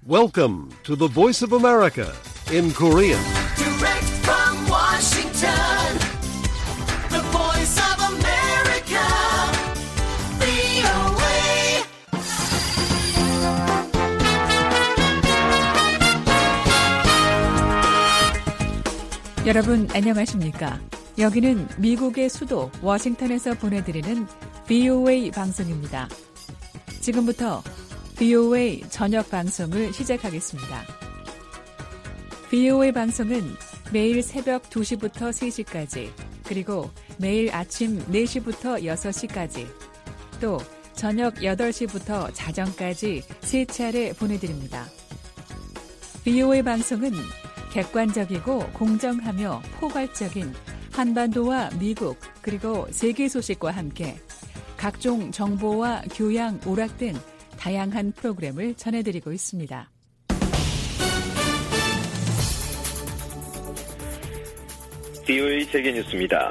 Welcome to the Voice of America in Korean. Direct from Washington, the Voice of America, VOA. 여러분 안녕하십니까? 여기는 미국의 수도 워싱턴에서 보내드리는 VOA 방송입니다. 지금부터 VOA 저녁 방송을 시작하겠습니다. VOA 방송은 매일 새벽 2시부터 3시까지, 그리고 매일 아침 4시부터 6시까지, 또 저녁 8시부터 자정까지 3차례 보내드립니다. VOA 방송은 객관적이고 공정하며 포괄적인 한반도와 미국 그리고 세계 소식과 함께 각종 정보와 교양, 오락 등 다양한 프로그램을 전해드리고 있습니다. VOA 세계뉴스입니다.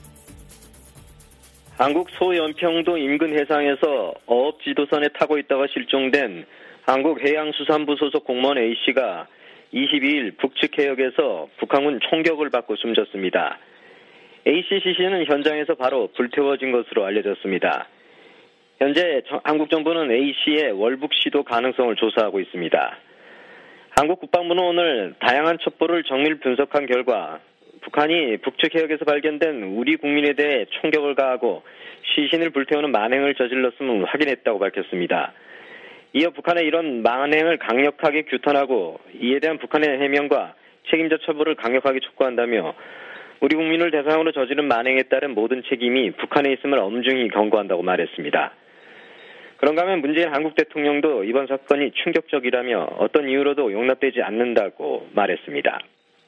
한국 소연평도 인근 해상에서 어업지도선에 타고 있다가 실종된 한국해양수산부 소속 공무원 A씨가 22일 북측 해역에서 북한군 총격을 받고 숨졌습니다. A씨 시신은 현장에서 바로 불태워진 것으로 알려졌습니다. 현재 한국 정부는 A씨의 월북 시도 가능성을 조사하고 있습니다. 한국 국방부는 오늘 다양한 첩보를 정밀 분석한 결과 북한이 북측 해역에서 발견된 우리 국민에 대해 총격을 가하고 시신을 불태우는 만행을 저질렀음을 확인했다고 밝혔습니다. 이어 북한의 이런 만행을 강력하게 규탄하고 이에 대한 북한의 해명과 책임자 처벌을 강력하게 촉구한다며 우리 국민을 대상으로 저지른 만행에 따른 모든 책임이 북한에 있음을 엄중히 경고한다고 말했습니다. 그런가 하면 문재인 한국 대통령도 이번 사건이 충격적이라며 어떤 이유로도 용납되지 않는다고 말했습니다.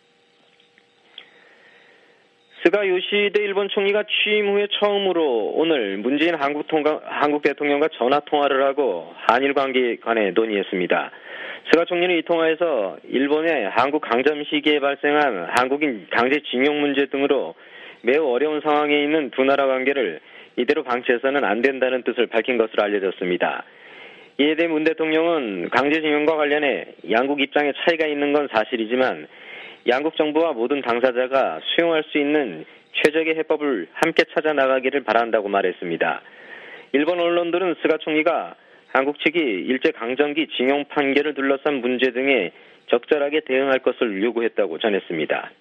스가 요시히데 일본 총리가 취임 후에 처음으로 오늘 문재인 한국 대통령과 전화통화를 하고 한일 관계에 관해 논의했습니다. 스가 총리는 이 통화에서 일본의 한국 강점 시기에 발생한 한국인 강제징용 문제 등으로 매우 어려운 상황에 있는 두 나라 관계를 이대로 방치해서는 안 된다는 뜻을 밝힌 것으로 알려졌습니다. 이에 대해 문 대통령은 강제징용과 관련해 양국 입장에 차이가 있는 건 사실이지만 양국 정부와 모든 당사자가 수용할 수 있는 최적의 해법을 함께 찾아 나가기를 바란다고 말했습니다. 일본 언론들은 스가 총리가 한국 측이 일제강점기 징용 판결을 둘러싼 문제 등에 적절하게 대응할 것을 요구했다고 전했습니다.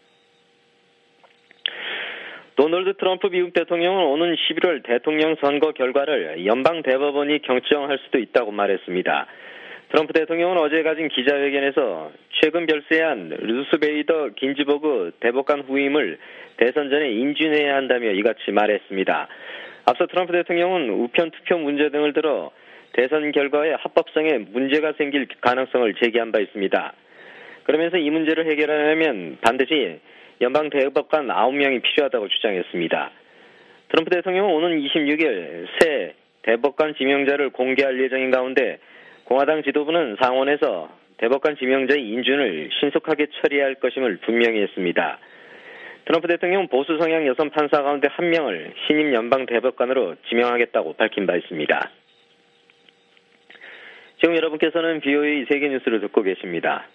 도널드 트럼프 미국 대통령은 오는 11월 대통령 선거 결과를 연방 대법원이 경정할 수도 있다고 말했습니다. 트럼프 대통령은 어제 가진 기자회견에서 최근 별세한 루스 베이더 긴즈버그 대법관 후임을 대선 전에 인준해야 한다며 이같이 말했습니다. 앞서 트럼프 대통령은 우편 투표 문제 등을 들어 대선 결과의 합법성에 문제가 생길 가능성을 제기한 바 있습니다. 그러면서 이 문제를 해결하려면 반드시 연방 대법관 9명이 필요하다고 주장했습니다. 트럼프 대통령은 오는 26일 새 대법관 지명자를 공개할 예정인 가운데 공화당 지도부는 상원에서 대법관 지명자의 인준을 신속하게 처리할 것임을 분명히 했습니다. 트럼프 대통령은 보수 성향 여성 판사 가운데 한 명을 신임 연방 대법관으로 지명하겠다고 밝힌 바 있습니다. 지금 여러분께서는 VOA 세계뉴스를 듣고 계십니다.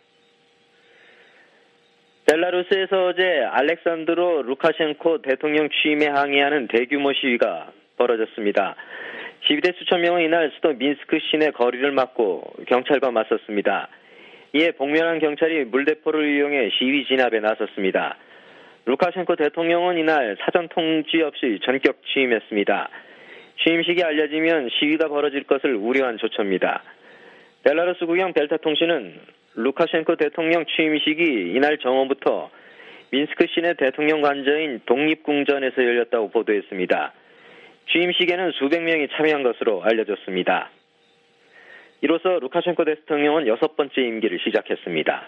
벨라루스에서 어제 알렉산드로 루카셴코 대통령 취임에 항의하는 대규모 시위가 벌어졌습니다. 시위대 수천 명은 이날 수도 민스크 시내 거리를 막고 경찰과 맞섰습니다. 이에 복면한 경찰이 물대포를 이용해 시위 진압에 나섰습니다. 루카셴코 대통령은 이날 사전 통지 없이 전격 취임했습니다. 취임식이 알려지면 시위가 벌어질 것을 우려한 조처입니다. 벨라루스 국영 벨타 통신은 루카셴코 대통령 취임식이 이날 정오부터 민스크 시내 대통령 관저인 독립궁전에서 열렸다고 보도했습니다. 취임식에는 수백 명이 참여한 것으로 알려졌습니다. 이로써 루카셴코 대통령은 6번째 임기를 시작했습니다.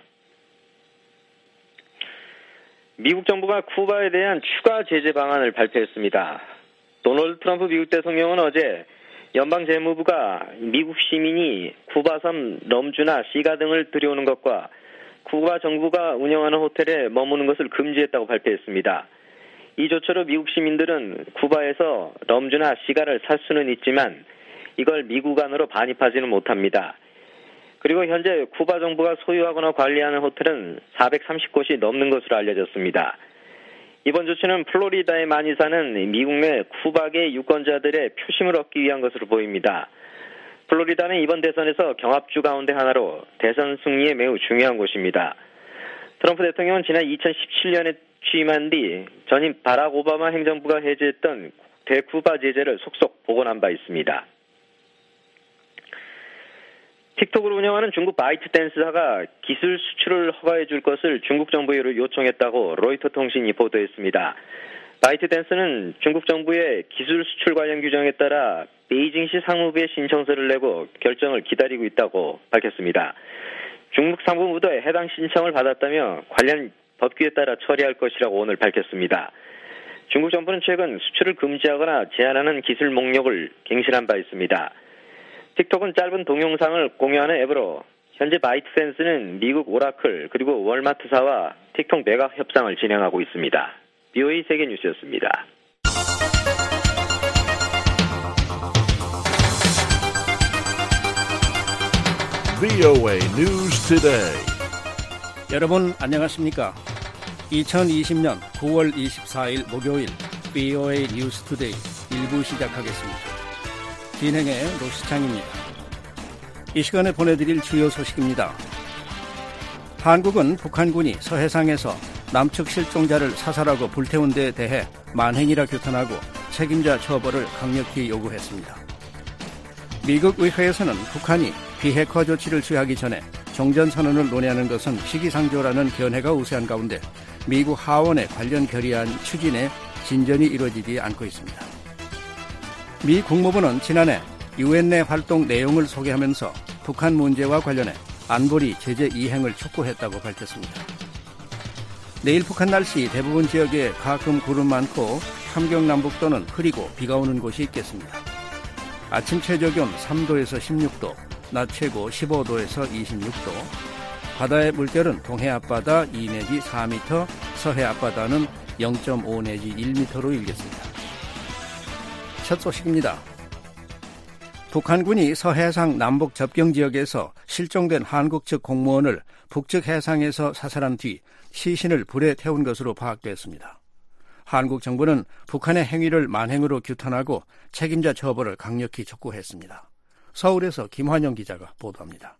미국 정부가 쿠바에 대한 추가 제재 방안을 발표했습니다. 도널드 트럼프 미국 대통령은 어제 연방재무부가 미국 시민이 쿠바섬 럼주나 시가 등을 들여오는 것과 쿠바 정부가 운영하는 호텔에 머무는 것을 금지했다고 발표했습니다. 이 조처로 미국 시민들은 쿠바에서 럼주나 시가를 살 수는 있지만 이걸 미국 안으로 반입하지는 못합니다. 그리고 현재 쿠바 정부가 소유하거나 관리하는 호텔은 430곳이 넘는 것으로 알려졌습니다. 이번 조치는 플로리다에 많이 사는 미국 내 쿠바계 유권자들의 표심을 얻기 위한 것으로 보입니다. 플로리다는 이번 대선에서 경합주 가운데 하나로 대선 승리에 매우 중요한 곳입니다. 트럼프 대통령은 지난 2017년에 취임한 뒤 전임 바락 오바마 행정부가 해제했던 대쿠바 제재를 속속 복원한 바 있습니다. 틱톡을 운영하는 중국 바이트댄스사가 기술 수출을 허가해 줄 것을 중국 정부에 요청했다고 로이터 통신이 보도했습니다. 바이트댄스는 중국 정부의 기술 수출 관련 규정에 따라 베이징시 상무부에 신청서를 내고 결정을 기다리고 있다고 밝혔습니다. 중국 상무부도 해당 신청을 받았다며 관련 법규에 따라 처리할 것이라고 오늘 밝혔습니다. 중국 정부는 최근 수출을 금지하거나 제한하는 기술 목록을 갱신한 바 있습니다. 틱톡은 짧은 동영상을 공유하는 앱으로 현재 바이트댄스는 미국 오라클 그리고 월마트사와 틱톡 매각 협상을 진행하고 있습니다. BOA 세계뉴스였습니다. VOA News Today. 여러분 안녕하십니까? 2020년 9월 24일 목요일 VOA News Today 1부 시작하겠습니다. 진행의 노시창입니다. 이 시간에 보내드릴 주요 소식입니다. 한국은 북한군이 서해상에서 남측 실종자를 사살하고 불태운 데에 대해 만행이라 규탄하고 책임자 처벌을 강력히 요구했습니다. 미국 의회에서는 북한이 비핵화 조치를 취하기 전에 종전선언을 논의하는 것은 시기상조라는 견해가 우세한 가운데 미국 하원의 관련 결의안 추진에 진전이 이루어지지 않고 있습니다. 미 국무부는 지난해 유엔 내 활동 내용을 소개하면서 북한 문제와 관련해 안보리 제재 이행을 촉구했다고 밝혔습니다. 내일 북한 날씨 대부분 지역에 가끔 구름 많고 함경남북도는 흐리고 비가 오는 곳이 있겠습니다. 아침 최저기온 3도에서 16도, 낮 최고 15도에서 26도, 바다의 물결은 동해 앞바다 2 내지 4m, 서해 앞바다는 0.5 내지 1m로 일겠습니다. 첫 소식입니다. 북한군이 서해상 남북 접경 지역에서 실종된 한국 측 공무원을 북측 해상에서 사살한 뒤 시신을 불에 태운 것으로 파악됐습니다. 한국 정부는 북한의 행위를 만행으로 규탄하고 책임자 처벌을 강력히 촉구했습니다. 서울에서 김환영 기자가 보도합니다.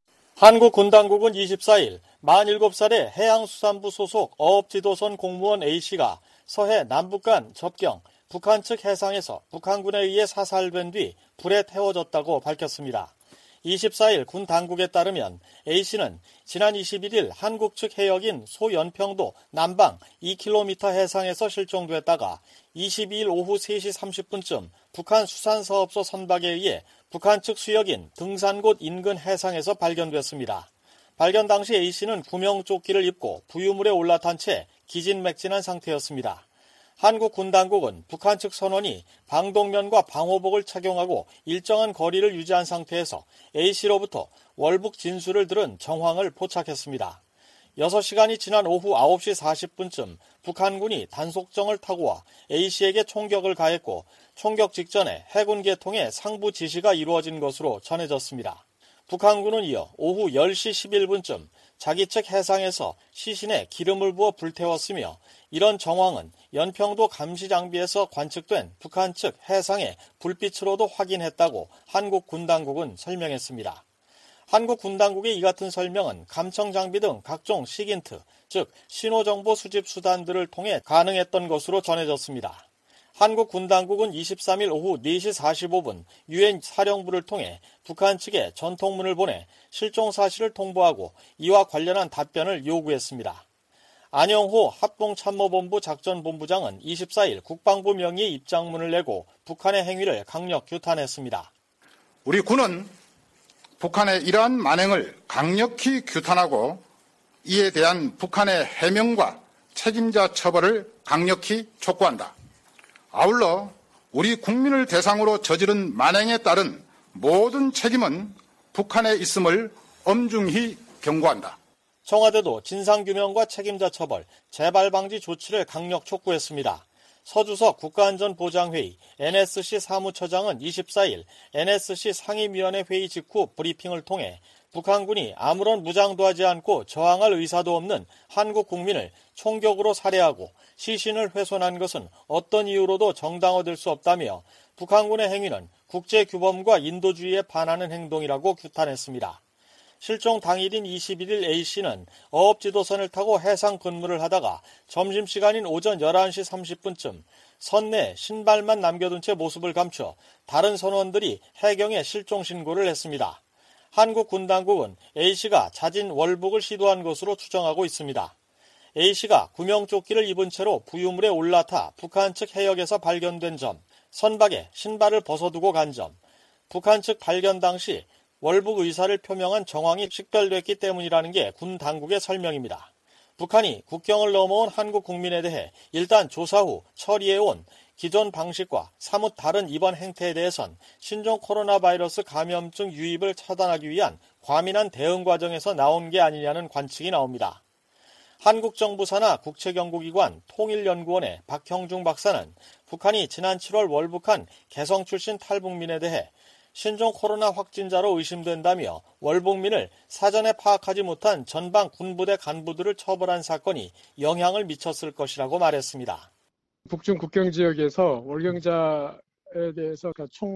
한국 군 당국은 24일 47살의 해양수산부 소속 어업지도선 공무원 A씨가 서해 남북 간 접경 북한 측 해상에서 북한군에 의해 사살된 뒤 불에 태워졌다고 밝혔습니다. 24일 군 당국에 따르면 A씨는 지난 21일 한국 측 해역인 소연평도 남방 2km 해상에서 실종됐다가 22일 오후 3시 30분쯤 북한 수산사업소 선박에 의해 북한 측 수역인 등산곳 인근 해상에서 발견됐습니다. 발견 당시 A씨는 구명조끼를 입고 부유물에 올라탄 채 기진맥진한 상태였습니다. 한국 군 당국은 북한 측 선원이 방독면과 방호복을 착용하고 일정한 거리를 유지한 상태에서 A씨로부터 월북 진술을 들은 정황을 포착했습니다. 6시간이 지난 오후 9시 40분쯤 북한군이 단속정을 타고 와 A씨에게 총격을 가했고 총격 직전에 해군 계통의 상부 지시가 이루어진 것으로 전해졌습니다. 북한군은 이어 오후 10시 11분쯤 자기 측 해상에서 시신에 기름을 부어 불태웠으며 이런 정황은 연평도 감시장비에서 관측된 북한 측 해상의 불빛으로도 확인했다고 한국 군 당국은 설명했습니다. 한국 군 당국의 이 같은 설명은 감청장비 등 각종 시긴트, 즉 신호정보 수집 수단들을 통해 가능했던 것으로 전해졌습니다. 한국 군 당국은 23일 오후 4시 45분 유엔 사령부를 통해 북한 측에 전통문을 보내 실종 사실을 통보하고 이와 관련한 답변을 요구했습니다. 안영호 합동참모본부 작전본부장은 24일 국방부 명의의 입장문을 내고 북한의 행위를 강력 규탄했습니다. 우리 군은 북한의 이러한 만행을 강력히 규탄하고 이에 대한 북한의 해명과 책임자 처벌을 강력히 촉구한다. 아울러 우리 국민을 대상으로 저지른 만행에 따른 모든 책임은 북한에 있음을 엄중히 경고한다. 청와대도 진상규명과 책임자 처벌, 재발 방지 조치를 강력 촉구했습니다. 서주석 국가안전보장회의 NSC 사무처장은 24일 NSC 상임위원회 회의 직후 브리핑을 통해 북한군이 아무런 무장도 하지 않고 저항할 의사도 없는 한국 국민을 총격으로 살해하고 시신을 훼손한 것은 어떤 이유로도 정당화될 수 없다며 북한군의 행위는 국제규범과 인도주의에 반하는 행동이라고 규탄했습니다. 실종 당일인 21일 A씨는 어업지도선을 타고 해상 근무를 하다가 점심시간인 오전 11시 30분쯤 선내 신발만 남겨둔 채 모습을 감춰 다른 선원들이 해경에 실종 신고를 했습니다. 한국 군 당국은 A씨가 자진 월북을 시도한 것으로 추정하고 있습니다. A씨가 구명조끼를 입은 채로 부유물에 올라타 북한 측 해역에서 발견된 점, 선박에 신발을 벗어두고 간 점, 북한 측 발견 당시 월북 의사를 표명한 정황이 식별됐기 때문이라는 게 군 당국의 설명입니다. 북한이 국경을 넘어온 한국 국민에 대해 일단 조사 후 처리해온 기존 방식과 사뭇 다른 이번 행태에 대해선 신종 코로나 바이러스 감염증 유입을 차단하기 위한 과민한 대응 과정에서 나온 게 아니냐는 관측이 나옵니다. 한국 정부 산하 국책연구기관 통일연구원의 박형중 박사는 북한이 지난 7월 월북한 개성 출신 탈북민에 대해 신종 코로나 확진자로 의심된다며 월북민을 사전에 파악하지 못한 전방 군부대 간부들을 처벌한 사건이 영향을 미쳤을 것이라고 말했습니다. 북중 국경 지역에서 월경자에 대해서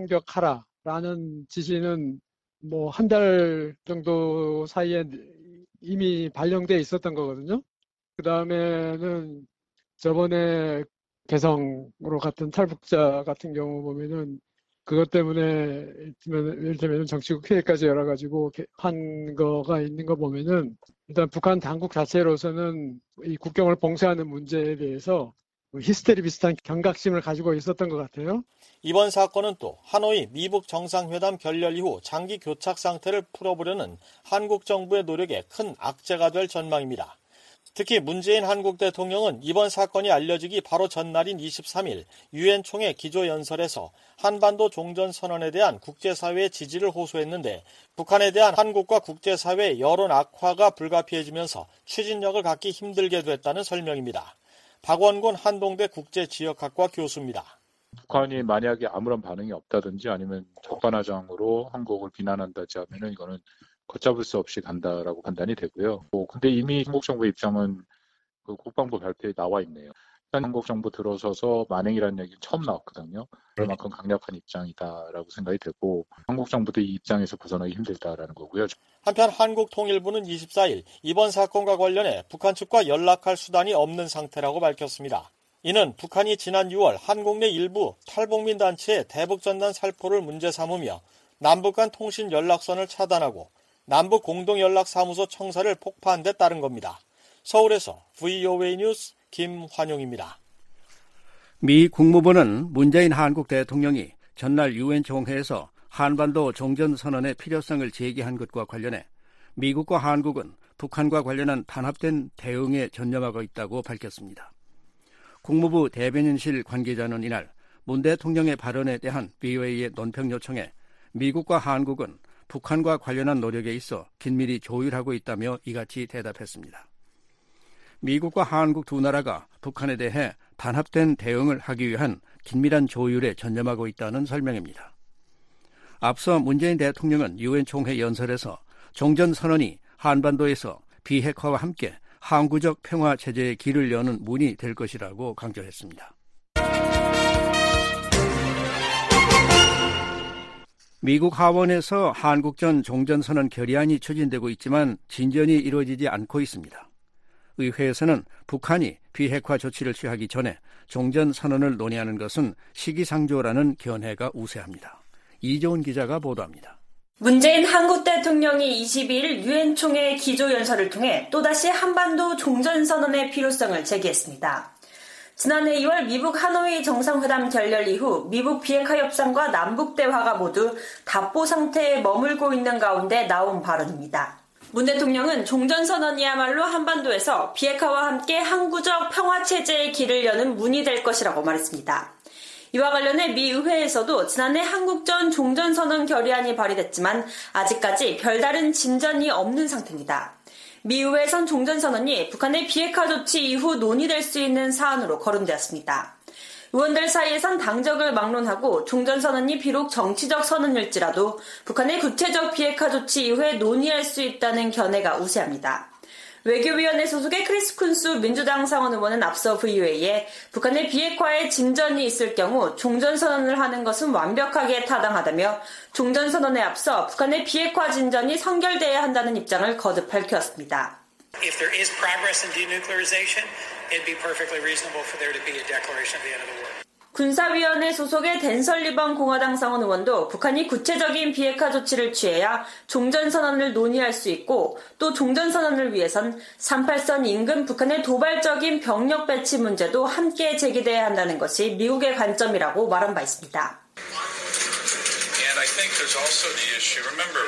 총격하라라는 지시는 한 달 정도 사이에 이미 발령돼 있었던 거거든요. 그 다음에는 저번에 개성으로 갔던 탈북자 같은 경우 보면은 그것 때문에 이를테면 정치국 피해까지 열어가지고 한 거가 있는 거 보면은 일단 북한 당국 자체로서는 이 국경을 봉쇄하는 문제에 대해서 히스테리 비슷한 경각심을 가지고 있었던 것 같아요. 이번 사건은 또 하노이 미북 정상회담 결렬 이후 장기 교착 상태를 풀어보려는 한국 정부의 노력에 큰 악재가 될 전망입니다. 특히 문재인 한국 대통령은 이번 사건이 알려지기 바로 전날인 23일 유엔 총회 기조연설에서 한반도 종전선언에 대한 국제사회의 지지를 호소했는데 북한에 대한 한국과 국제사회의 여론 악화가 불가피해지면서 추진력을 갖기 힘들게 됐다는 설명입니다. 박원곤 한동대 국제지역학과 교수입니다. 북한이 만약에 아무런 반응이 없다든지 아니면 적반하장으로 한국을 비난한다지 하면은 이거는 걷잡을 수 없이 간다라고 판단이 되고요. 근데 이미 한국 정부 입장은 그 국방부 발표에 나와 있네요. 한국 정부 들어서서 만행이라는 얘기 처음 나왔거든요. 그만큼 강력한 입장이다라고 생각이 되고 한국 정부도 이 입장에서 벗어나기 힘들다라는 거고요. 한편 한국통일부는 24일 이번 사건과 관련해 북한 측과 연락할 수단이 없는 상태라고 밝혔습니다. 이는 북한이 지난 6월 한국 내 일부 탈북민 단체의 대북전단 살포를 문제 삼으며 남북 간 통신 연락선을 차단하고 남북 공동연락사무소 청사를 폭파한 데 따른 겁니다. 서울에서 VOA 뉴스 김환용입니다. 미 국무부는 문재인 한국 대통령이 전날 유엔 총회에서 한반도 종전선언의 필요성을 제기한 것과 관련해 미국과 한국은 북한과 관련한 단합된 대응에 전념하고 있다고 밝혔습니다. 국무부 대변인실 관계자는 이날 문 대통령의 발언에 대한 VOA의 논평 요청에 미국과 한국은 북한과 관련한 노력에 있어 긴밀히 조율하고 있다며 이같이 대답했습니다. 미국과 한국 두 나라가 북한에 대해 단합된 대응을 하기 위한 긴밀한 조율에 전념하고 있다는 설명입니다. 앞서 문재인 대통령은 유엔 총회 연설에서 종전선언이 한반도에서 비핵화와 함께 항구적 평화 체제의 길을 여는 문이 될 것이라고 강조했습니다. 미국 하원에서 한국전 종전선언 결의안이 추진되고 있지만 진전이 이루어지지 않고 있습니다. 의회에서는 북한이 비핵화 조치를 취하기 전에 종전선언을 논의하는 것은 시기상조라는 견해가 우세합니다. 이조은 기자가 보도합니다. 문재인 한국 대통령이 22일 유엔 총회 기조연설을 통해 또다시 한반도 종전선언의 필요성을 제기했습니다. 지난해 2월 미북 하노이 정상회담 결렬 이후 미북 비핵화 협상과 남북 대화가 모두 답보 상태에 머물고 있는 가운데 나온 발언입니다. 문 대통령은 종전선언이야말로 한반도에서 비핵화와 함께 항구적 평화체제의 길을 여는 문이 될 것이라고 말했습니다. 이와 관련해 미 의회에서도 지난해 한국전 종전선언 결의안이 발의됐지만 아직까지 별다른 진전이 없는 상태입니다. 미 의회에선 종전선언이 북한의 비핵화 조치 이후 논의될 수 있는 사안으로 거론되었습니다. 의원들 사이에선 당적을 막론하고 종전선언이 비록 정치적 선언일지라도 북한의 구체적 비핵화 조치 이후에 논의할 수 있다는 견해가 우세합니다. 외교위원회 소속의 크리스 쿤스 민주당 상원 의원은 앞서 VOA에 북한의 비핵화에 진전이 있을 경우 종전선언을 하는 것은 완벽하게 타당하다며 종전선언에 앞서 북한의 비핵화 진전이 선결돼야 한다는 입장을 거듭 밝혔습니다. If there is progress in denuclearization, it'd be perfectly reasonable for there to be a declaration of the end of the war. 군사위원회 소속의 댄 설리번 공화당 상원 의원도 북한이 구체적인 비핵화 조치를 취해야 종전선언을 논의할 수 있고 또 종전선언을 위해선 38선 인근 북한의 도발적인 병력 배치 문제도 함께 제기돼야 한다는 것이 미국의 관점이라고 말한 바 있습니다. And I think there's also the issue. Remember,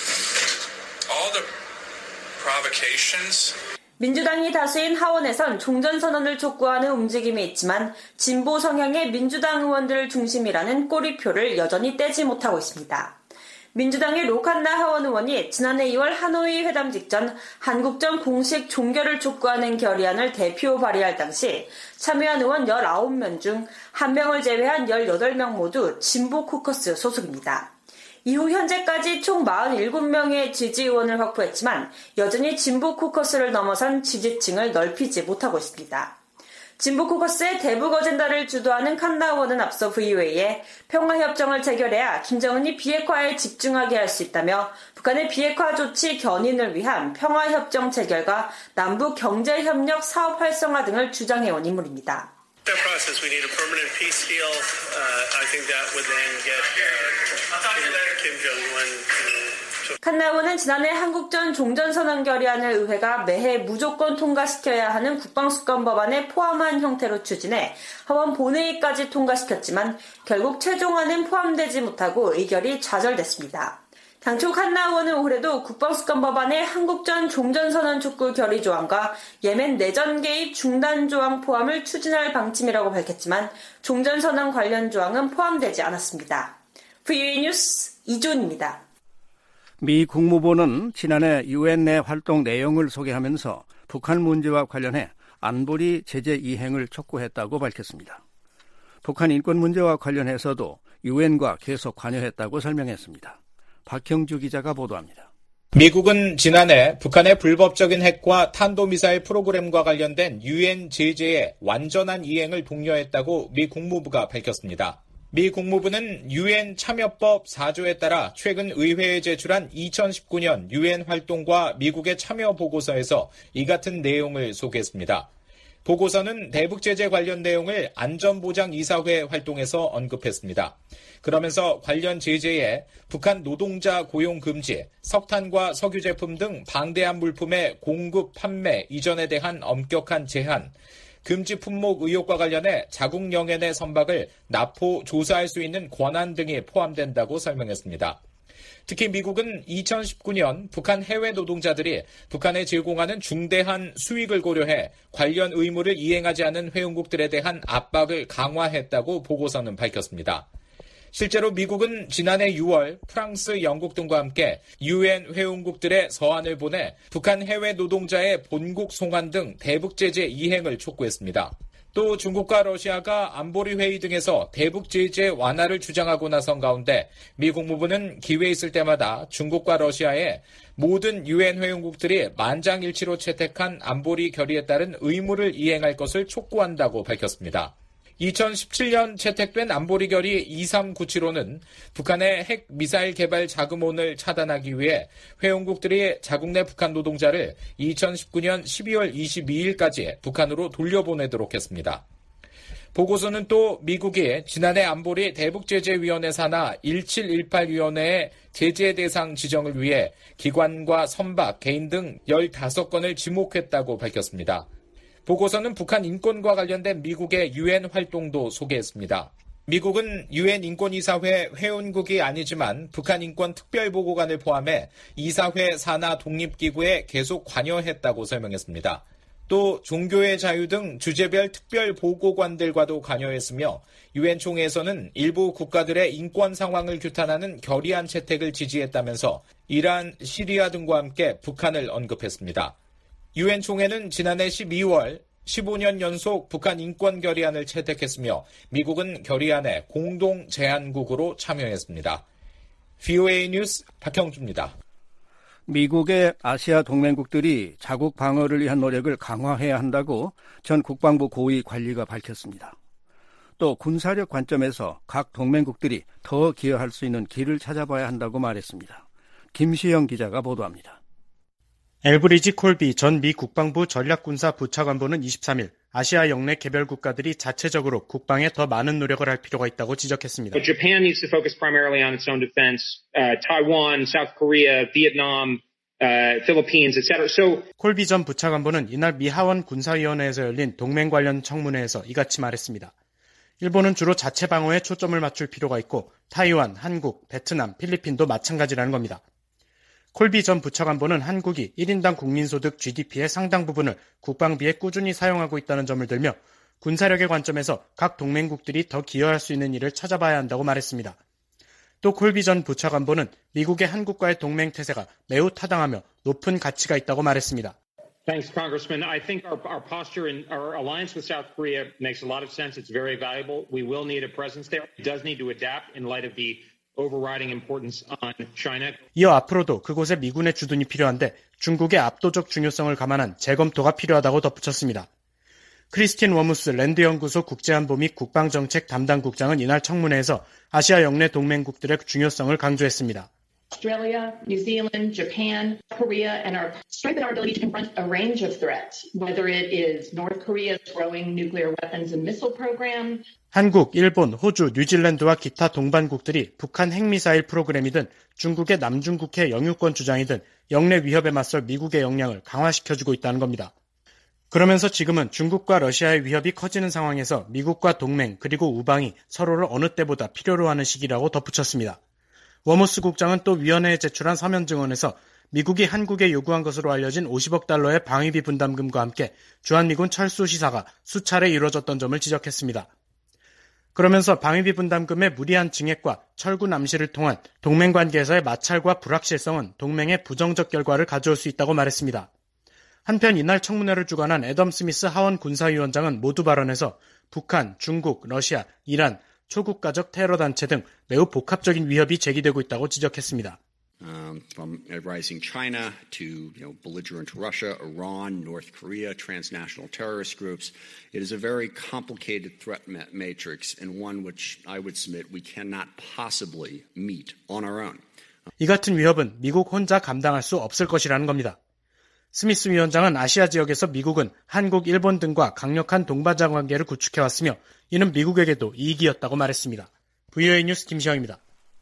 all the provocations. 민주당이 다수인 하원에선 종전선언을 촉구하는 움직임이 있지만 진보 성향의 민주당 의원들을 중심이라는 꼬리표를 여전히 떼지 못하고 있습니다. 민주당의 로칸나 하원 의원이 지난해 2월 하노이 회담 직전 한국전 공식 종결을 촉구하는 결의안을 대표 발의할 당시 참여한 의원 19명 중 1명을 제외한 18명 모두 진보 코커스 소속입니다. 이후 현재까지 총 47명의 지지 의원을 확보했지만 여전히 진보 코커스를 넘어선 지지층을 넓히지 못하고 있습니다. 진보 코커스의 대북 어젠다를 주도하는 칸나 의원은 앞서 VOA에 평화협정을 체결해야 김정은이 비핵화에 집중하게 할 수 있다며 북한의 비핵화 조치 견인을 위한 평화협정 체결과 남북 경제협력 사업 활성화 등을 주장해온 인물입니다. That process, we need a permanent peace deal. I think that would then get Kim Jong-un. 칸나 의원은 지난해 한국전 종전선언 결의안을 의회가 매해 무조건 통과시켜야 하는 국방수권 법안에 포함한 형태로 추진해 하원 본회의까지 통과시켰지만 결국 최종안은 포함되지 못하고 의결이 좌절됐습니다. 당초 칸나 의원은 올해도 국방수권 법안에 한국전 종전선언 촉구 결의 조항과 예멘 내전 개입 중단 조항 포함을 추진할 방침이라고 밝혔지만 종전선언 관련 조항은 포함되지 않았습니다. VOA 뉴스 이준입니다. 미 국무부는 지난해 유엔 내 활동 내용을 소개하면서 북한 문제와 관련해 안보리 제재 이행을 촉구했다고 밝혔습니다. 북한 인권 문제와 관련해서도 유엔과 계속 관여했다고 설명했습니다. 박형주 기자가 보도합니다. 미국은 지난해 북한의 불법적인 핵과 탄도미사일 프로그램과 관련된 유엔 제재의 완전한 이행을 독려했다고 미 국무부가 밝혔습니다. 미 국무부는 유엔 참여법 4조에 따라 최근 의회에 제출한 2019년 유엔 활동과 미국의 참여 보고서에서 이 같은 내용을 소개했습니다. 보고서는 대북 제재 관련 내용을 안전보장이사회 활동에서 언급했습니다. 그러면서 관련 제재에 북한 노동자 고용 금지, 석탄과 석유 제품 등 방대한 물품의 공급, 판매, 이전에 대한 엄격한 제한, 금지 품목 의혹과 관련해 자국 영연의 선박을 납포, 조사할 수 있는 권한 등이 포함된다고 설명했습니다. 특히 미국은 2019년 북한 해외 노동자들이 북한에 제공하는 중대한 수익을 고려해 관련 의무를 이행하지 않은 회원국들에 대한 압박을 강화했다고 보고서는 밝혔습니다. 실제로 미국은 지난해 6월 프랑스, 영국 등과 함께 유엔 회원국들의 서한을 보내 북한 해외 노동자의 본국 송환 등 대북 제재 이행을 촉구했습니다. 또 중국과 러시아가 안보리 회의 등에서 대북 제재 완화를 주장하고 나선 가운데 미 국무부는 기회 있을 때마다 중국과 러시아에 모든 유엔 회원국들이 만장일치로 채택한 안보리 결의에 따른 의무를 이행할 것을 촉구한다고 밝혔습니다. 2017년 채택된 안보리 결의 2397호는 북한의 핵 미사일 개발 자금원을 차단하기 위해 회원국들이 자국 내 북한 노동자를 2019년 12월 22일까지 북한으로 돌려보내도록 했습니다. 보고서는 또 미국이 지난해 안보리 대북제재위원회 산하 1718위원회의 제재 대상 지정을 위해 기관과 선박, 개인 등 15건을 지목했다고 밝혔습니다. 보고서는 북한 인권과 관련된 미국의 유엔 활동도 소개했습니다. 미국은 유엔 인권이사회 회원국이 아니지만 북한 인권 특별보고관을 포함해 이사회 산하 독립기구에 계속 관여했다고 설명했습니다. 또 종교의 자유 등 주제별 특별보고관들과도 관여했으며 유엔 총회에서는 일부 국가들의 인권 상황을 규탄하는 결의안 채택을 지지했다면서 이란, 시리아 등과 함께 북한을 언급했습니다. 유엔 총회는 지난해 12월 15년 연속 북한 인권 결의안을 채택했으며 미국은 결의안에 공동 제안국으로 참여했습니다. VOA 뉴스 박형주입니다. 미국의 아시아 동맹국들이 자국 방어를 위한 노력을 강화해야 한다고 전 국방부 고위 관리가 밝혔습니다. 또 군사력 관점에서 각 동맹국들이 더 기여할 수 있는 길을 찾아봐야 한다고 말했습니다. 김시영 기자가 보도합니다. 엘브리지 콜비 전 미 국방부 전략군사 부차관보는 23일 아시아 영내 개별 국가들이 자체적으로 국방에 더 많은 노력을 할 필요가 있다고 지적했습니다. Japan needs to focus primarily on its own defense. Taiwan, South Korea, Vietnam, Philippines, etc. So 콜비 전 부차관보는 이날 미 하원 군사위원회에서 열린 동맹 관련 청문회에서 이같이 말했습니다. 일본은 주로 자체 방어에 초점을 맞출 필요가 있고 타이완, 한국, 베트남, 필리핀도 마찬가지라는 겁니다. 콜비 전 부차관보는 한국이 1인당 국민소득 GDP의 상당 부분을 국방비에 꾸준히 사용하고 있다는 점을 들며 군사력의 관점에서 각 동맹국들이 더 기여할 수 있는 일을 찾아봐야 한다고 말했습니다. 또 콜비 전 부차관보는 미국의 한국과의 동맹 태세가 매우 타당하며 높은 가치가 있다고 말했습니다. Thanks, Congressman. I think our posture and our alliance with South Korea makes a lot of sense. It's very valuable. We will need a presence there. It does need to adapt in light of the overriding importance on China. 이어 앞으로도 그곳에 미군의 주둔이 필요한데 중국의 압도적 중요성을 감안한 재검토가 필요하다고 덧붙였습니다. 크리스틴 워무스 랜드연구소 국제안보 및 국방정책 담당국장은 이날 청문회에서 아시아 영내 동맹국들의 중요성을 강조했습니다. Australia, New Zealand, Japan, Korea, and strengthen our ability to confront a range of threats, whether it is North Korea's growing nuclear weapons and missile program. 한국, 일본, 호주, 뉴질랜드와 기타 동반국들이 북한 핵미사일 프로그램이든 중국의 남중국해 영유권 주장이든 영내 위협에 맞설 미국의 역량을 강화시켜주고 있다는 겁니다. 그러면서 지금은 중국과 러시아의 위협이 커지는 상황에서 미국과 동맹 그리고 우방이 서로를 어느 때보다 필요로 하는 시기라고 덧붙였습니다. 워모스 국장은 또 위원회에 제출한 서면 증언에서 미국이 한국에 요구한 것으로 알려진 50억 달러의 방위비 분담금과 함께 주한미군 철수 시사가 수차례 이루어졌던 점을 지적했습니다. 그러면서 방위비 분담금의 무리한 증액과 철구 남시를 통한 동맹 관계에서의 마찰과 불확실성은 동맹의 부정적 결과를 가져올 수 있다고 말했습니다. 한편 이날 청문회를 주관한 애덤 스미스 하원 군사위원장은 모두 발언에서 북한, 중국, 러시아, 이란, 초국가적 테러 단체 등 매우 복합적인 위협이 제기되고 있다고 지적했습니다. From rising China to belligerent Russia, Iran, North Korea, transnational terrorist groups, it is a very complicated threat matrix and one which I would submit we cannot possibly meet on our own. 이 같은 위협은 미국 혼자 감당할 수 없을 것이라는 겁니다. 스미스 위원장은 아시아 지역에서 미국은 한국, 일본 등과 강력한 동반자 관계를 구축해왔으며 이는 미국에게도 이익이었다고 말했습니다. VOA 뉴스 김시영입니다.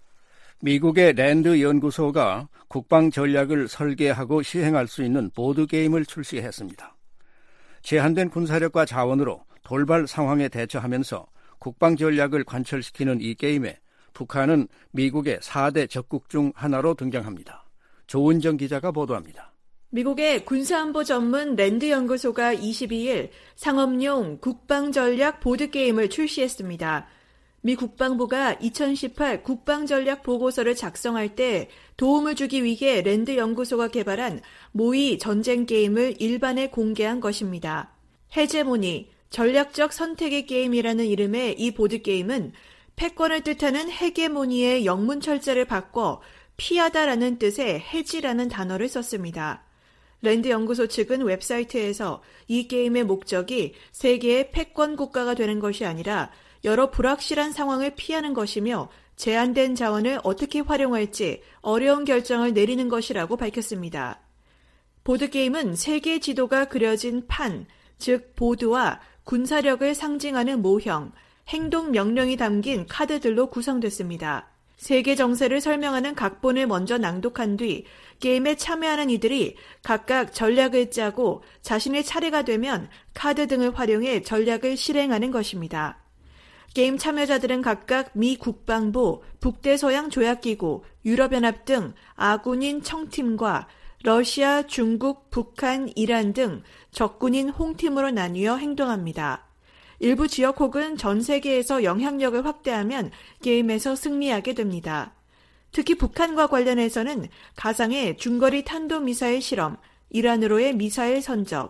미국의 랜드 연구소가 국방 전략을 설계하고 시행할 수 있는 보드게임을 출시했습니다. 제한된 군사력과 자원으로 돌발 상황에 대처하면서 국방 전략을 관철시키는 이 게임에 북한은 미국의 4대 적국 중 하나로 등장합니다. 조은정 기자가 보도합니다. 미국의 군사안보 전문 랜드 연구소가 22일 상업용 국방전략 보드게임을 출시했습니다. 미 국방부가 2018 국방전략 보고서를 작성할 때 도움을 주기 위해 랜드 연구소가 개발한 모의 전쟁 게임을 일반에 공개한 것입니다. 헤제모니, 전략적 선택의 게임이라는 이름의 이 보드게임은 패권을 뜻하는 헤게모니의 영문 철자를 바꿔 피하다라는 뜻의 해지라는 단어를 썼습니다. 랜드 연구소 측은 웹사이트에서 이 게임의 목적이 세계의 패권 국가가 되는 것이 아니라 여러 불확실한 상황을 피하는 것이며 제한된 자원을 어떻게 활용할지 어려운 결정을 내리는 것이라고 밝혔습니다. 보드게임은 세계 지도가 그려진 판, 즉 보드와 군사력을 상징하는 모형, 행동 명령이 담긴 카드들로 구성됐습니다. 세계 정세를 설명하는 각본을 먼저 낭독한 뒤 게임에 참여하는 이들이 각각 전략을 짜고 자신의 차례가 되면 카드 등을 활용해 전략을 실행하는 것입니다. 게임 참여자들은 각각 미 국방부, 북대서양 조약기구, 유럽연합 등 아군인 청팀과 러시아, 중국, 북한, 이란 등 적군인 홍팀으로 나뉘어 행동합니다. 일부 지역 혹은 전 세계에서 영향력을 확대하면 게임에서 승리하게 됩니다. 특히 북한과 관련해서는 가상의 중거리 탄도미사일 실험, 이란으로의 미사일 선적,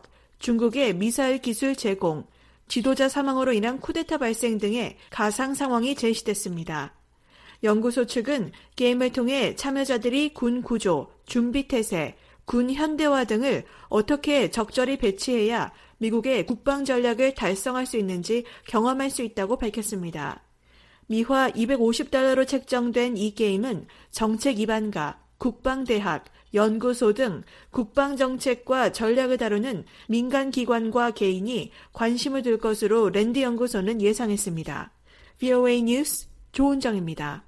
중국의 미사일 기술 제공, 지도자 사망으로 인한 쿠데타 발생 등의 가상 상황이 제시됐습니다. 연구소 측은 게임을 통해 참여자들이 군 구조, 준비 태세, 군 현대화 등을 어떻게 적절히 배치해야 미국의 국방 전략을 달성할 수 있는지 경험할 수 있다고 밝혔습니다. 미화 $250로 책정된 이 게임은 정책 입안가, 국방대학, 연구소 등 국방정책과 전략을 다루는 민간기관과 개인이 관심을 둘 것으로 랜드 연구소는 예상했습니다. VOA 뉴스 조은정입니다.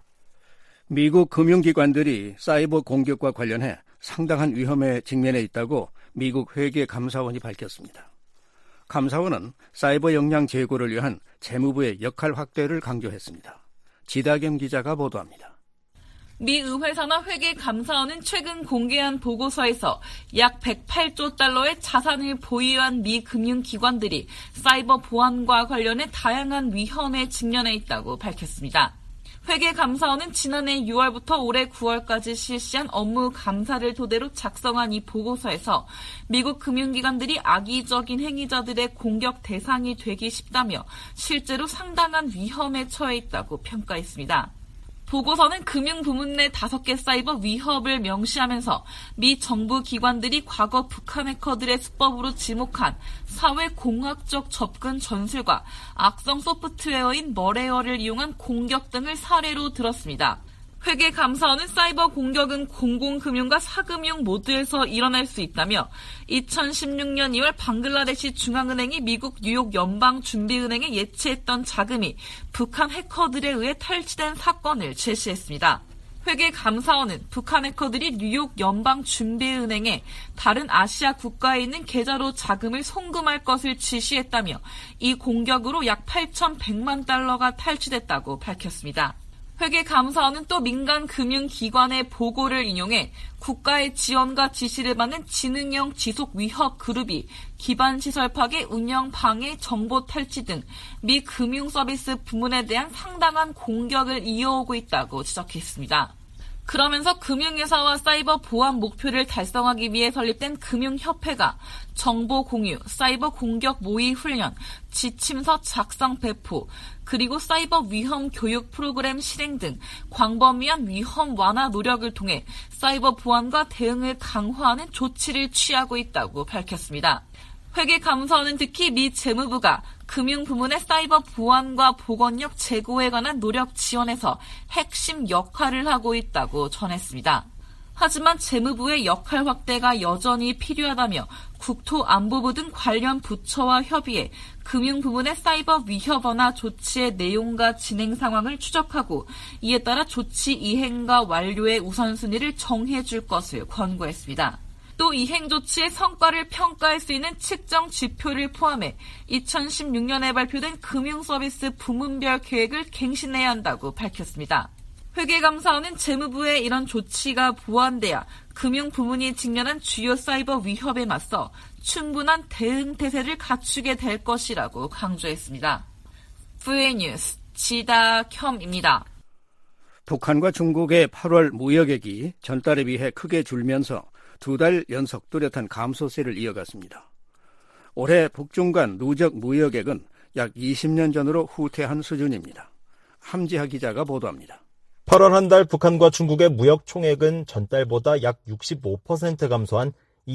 미국 금융기관들이 사이버 공격과 관련해 상당한 위험에 직면해 있다고 미국 회계감사원이 밝혔습니다. 감사원은 사이버 역량 제고를 위한 재무부의 역할 확대를 강조했습니다. 지다겸 기자가 보도합니다. 미 의회사나 회계감사원은 최근 공개한 보고서에서 약 108조 달러의 자산을 보유한 미 금융기관들이 사이버 보안과 관련해 다양한 위험에 직면해 있다고 밝혔습니다. 회계감사원은 지난해 6월부터 올해 9월까지 실시한 업무 감사를 토대로 작성한 이 보고서에서 미국 금융기관들이 악의적인 행위자들의 공격 대상이 되기 쉽다며 실제로 상당한 위험에 처해 있다고 평가했습니다. 보고서는 금융부문 내 5개 사이버 위협을 명시하면서 미 정부 기관들이 과거 북한 해커들의 수법으로 지목한 사회공학적 접근 전술과 악성 소프트웨어인 머레어를 이용한 공격 등을 사례로 들었습니다. 회계감사원은 사이버 공격은 공공금융과 사금융 모두에서 일어날 수 있다며 2016년 2월 방글라데시 중앙은행이 미국 뉴욕 연방준비은행에 예치했던 자금이 북한 해커들에 의해 탈취된 사건을 제시했습니다. 회계감사원은 북한 해커들이 뉴욕 연방준비은행에 다른 아시아 국가에 있는 계좌로 자금을 송금할 것을 지시했다며 이 공격으로 약 8,100만 달러가 탈취됐다고 밝혔습니다. 회계감사원은 또 민간 금융기관의 보고를 인용해 국가의 지원과 지시를 받는 지능형 지속 위협 그룹이 기반시설 파괴, 운영 방해, 정보 탈취 등 미 금융서비스 부문에 대한 상당한 공격을 이어오고 있다고 지적했습니다. 그러면서 금융회사와 사이버 보안 목표를 달성하기 위해 설립된 금융협회가 정보 공유, 사이버 공격 모의 훈련, 지침서 작성 배포, 그리고 사이버 위험 교육 프로그램 실행 등 광범위한 위험 완화 노력을 통해 사이버 보안과 대응을 강화하는 조치를 취하고 있다고 밝혔습니다. 회계감사원은 특히 미 재무부가 금융부문의 사이버 보안과 보건력 제고에 관한 노력 지원에서 핵심 역할을 하고 있다고 전했습니다. 하지만 재무부의 역할 확대가 여전히 필요하다며 국토안보부 등 관련 부처와 협의해 금융부문의 사이버 위협 완화 조치의 내용과 진행 상황을 추적하고 이에 따라 조치 이행과 완료의 우선순위를 정해줄 것을 권고했습니다. 또 이행 조치의 성과를 평가할 수 있는 측정 지표를 포함해 2016년에 발표된 금융서비스 부문별 계획을 갱신해야 한다고 밝혔습니다. 회계감사원은 재무부의 이런 조치가 보완돼야 금융부문이 직면한 주요 사이버 위협에 맞서 충분한 대응 태세를 갖추게 될 것이라고 강조했습니다. VOA 뉴스 지다겸입니다. 북한과 중국의 8월 무역액이 전달에 비해 크게 줄면서 2달 연속 뚜렷한 감소세를 이어갔습니다. 올해 북중 간 누적 무역액은 약 20년 전으로 후퇴한 수준입니다. 함지하 기자가 보도합니다. 8월 한 달 북한과 중국의 무역 총액은 전달보다 약 65% 감소한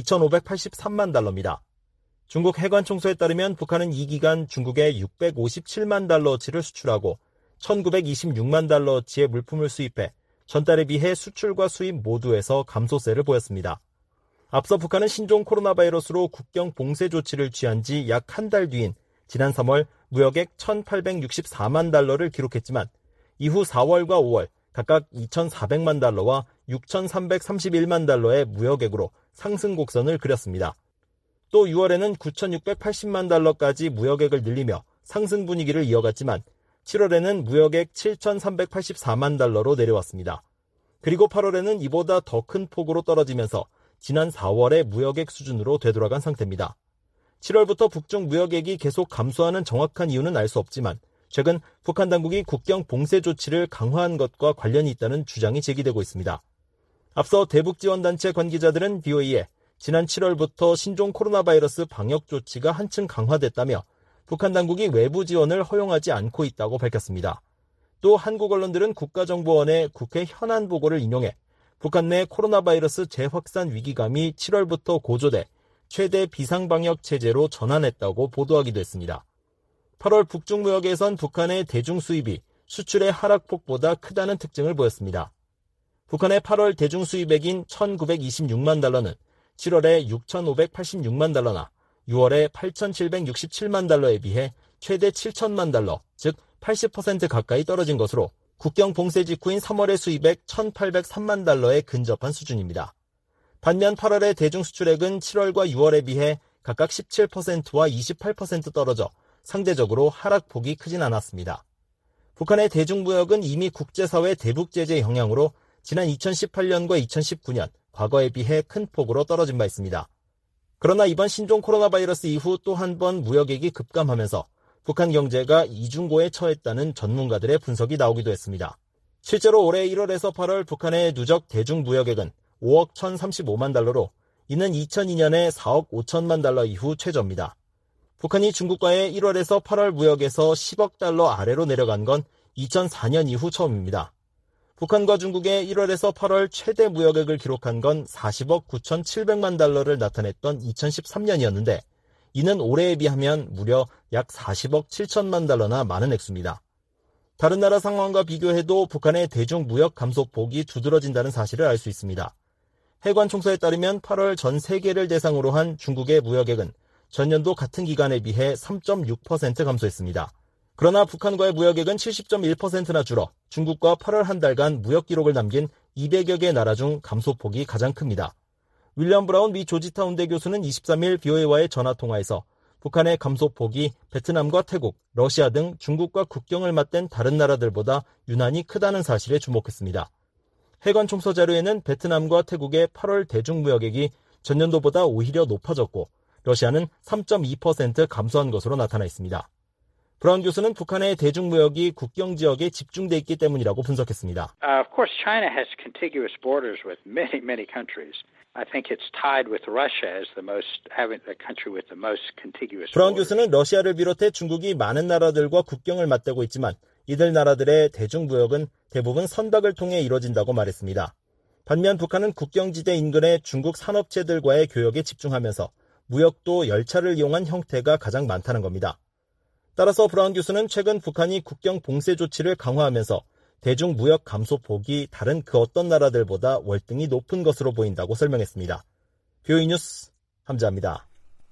2,583만 달러입니다. 중국 해관총수에 따르면 북한은 이 기간 중국에 657만 달러어치를 수출하고 1,926만 달러어치의 물품을 수입해 전달에 비해 수출과 수입 모두에서 감소세를 보였습니다. 앞서 북한은 신종 코로나 바이러스로 국경 봉쇄 조치를 취한 지 약 한 달 뒤인 지난 3월 무역액 1,864만 달러를 기록했지만 이후 4월과 5월 각각 2,400만 달러와 6,331만 달러의 무역액으로 상승 곡선을 그렸습니다. 또 6월에는 9,680만 달러까지 무역액을 늘리며 상승 분위기를 이어갔지만 7월에는 무역액 7,384만 달러로 내려왔습니다. 그리고 8월에는 이보다 더 큰 폭으로 떨어지면서 지난 4월의 무역액 수준으로 되돌아간 상태입니다. 7월부터 북중 무역액이 계속 감소하는 정확한 이유는 알 수 없지만 최근 북한 당국이 국경 봉쇄 조치를 강화한 것과 관련이 있다는 주장이 제기되고 있습니다. 앞서 대북지원단체 관계자들은 VOA에 지난 7월부터 신종 코로나 바이러스 방역 조치가 한층 강화됐다며 북한 당국이 외부 지원을 허용하지 않고 있다고 밝혔습니다. 또 한국 언론들은 국가정보원의 국회 현안 보고를 인용해 북한 내 코로나 바이러스 재확산 위기감이 7월부터 고조돼 최대 비상방역 체제로 전환했다고 보도하기도 했습니다. 8월 북중무역에선 북한의 대중수입이 수출의 하락폭보다 크다는 특징을 보였습니다. 북한의 8월 대중수입액인 1,926만 달러는 7월에 6,586만 달러나 6월에 8,767만 달러에 비해 최대 7천만 달러, 즉 80% 가까이 떨어진 것으로 국경 봉쇄 직후인 3월의 수입액 1,803만 달러에 근접한 수준입니다. 반면 8월의 대중수출액은 7월과 6월에 비해 각각 17%와 28% 떨어져 상대적으로 하락폭이 크진 않았습니다. 북한의 대중무역은 이미 국제사회 대북제재 영향으로 지난 2018년과 2019년 과거에 비해 큰 폭으로 떨어진 바 있습니다. 그러나 이번 신종 코로나 바이러스 이후 또 한 번 무역액이 급감하면서 북한 경제가 이중고에 처했다는 전문가들의 분석이 나오기도 했습니다. 실제로 올해 1월에서 8월 북한의 누적 대중무역액은 5억 1,035만 달러로 이는 2002년에 4억 5천만 달러 이후 최저입니다. 북한이 중국과의 1월에서 8월 무역에서 10억 달러 아래로 내려간 건 2004년 이후 처음입니다. 북한과 중국의 1월에서 8월 최대 무역액을 기록한 건 40억 9,700만 달러를 나타냈던 2013년이었는데 이는 올해에 비하면 무려 약 40억 7천만 달러나 많은 액수입니다. 다른 나라 상황과 비교해도 북한의 대중무역 감소폭이 두드러진다는 사실을 알 수 있습니다. 해관 총서에 따르면 8월 전 세계를 대상으로 한 중국의 무역액은 전년도 같은 기간에 비해 3.6% 감소했습니다. 그러나 북한과의 무역액은 70.1%나 줄어 중국과 8월 한 달간 무역 기록을 남긴 200여 개 나라 중 감소폭이 가장 큽니다. 윌리엄 브라운 미 조지타운대 교수는 23일 BOA와의 전화통화에서 북한의 감소폭이 베트남과 태국, 러시아 등 중국과 국경을 맞댄 다른 나라들보다 유난히 크다는 사실에 주목했습니다. 해관 총서 자료에는 베트남과 태국의 8월 대중무역액이 전년도보다 오히려 높아졌고 러시아는 3.2% 감소한 것으로 나타나 있습니다. 브라운 교수는 북한의 대중무역이 국경 지역에 집중돼 있기 때문이라고 분석했습니다. Of course, China has contiguous borders with many countries. I think it's tied with Russia as the country with the most contiguous. 브라운 교수는 러시아를 비롯해 중국이 많은 나라들과 국경을 맞대고 있지만 이들 나라들의 대중무역은 대부분 선박을 통해 이뤄진다고 말했습니다. 반면 북한은 국경지대 인근의 중국 산업체들과의 교역에 집중하면서 무역도 열차를 이용한 형태가 가장 많다는 겁니다. 따라서 브라운 교수는 최근 북한이 국경 봉쇄 조치를 강화하면서 대중무역 감소폭이 다른 그 어떤 나라들보다 월등히 높은 것으로 보인다고 설명했습니다. BOE 뉴스 함자입니다.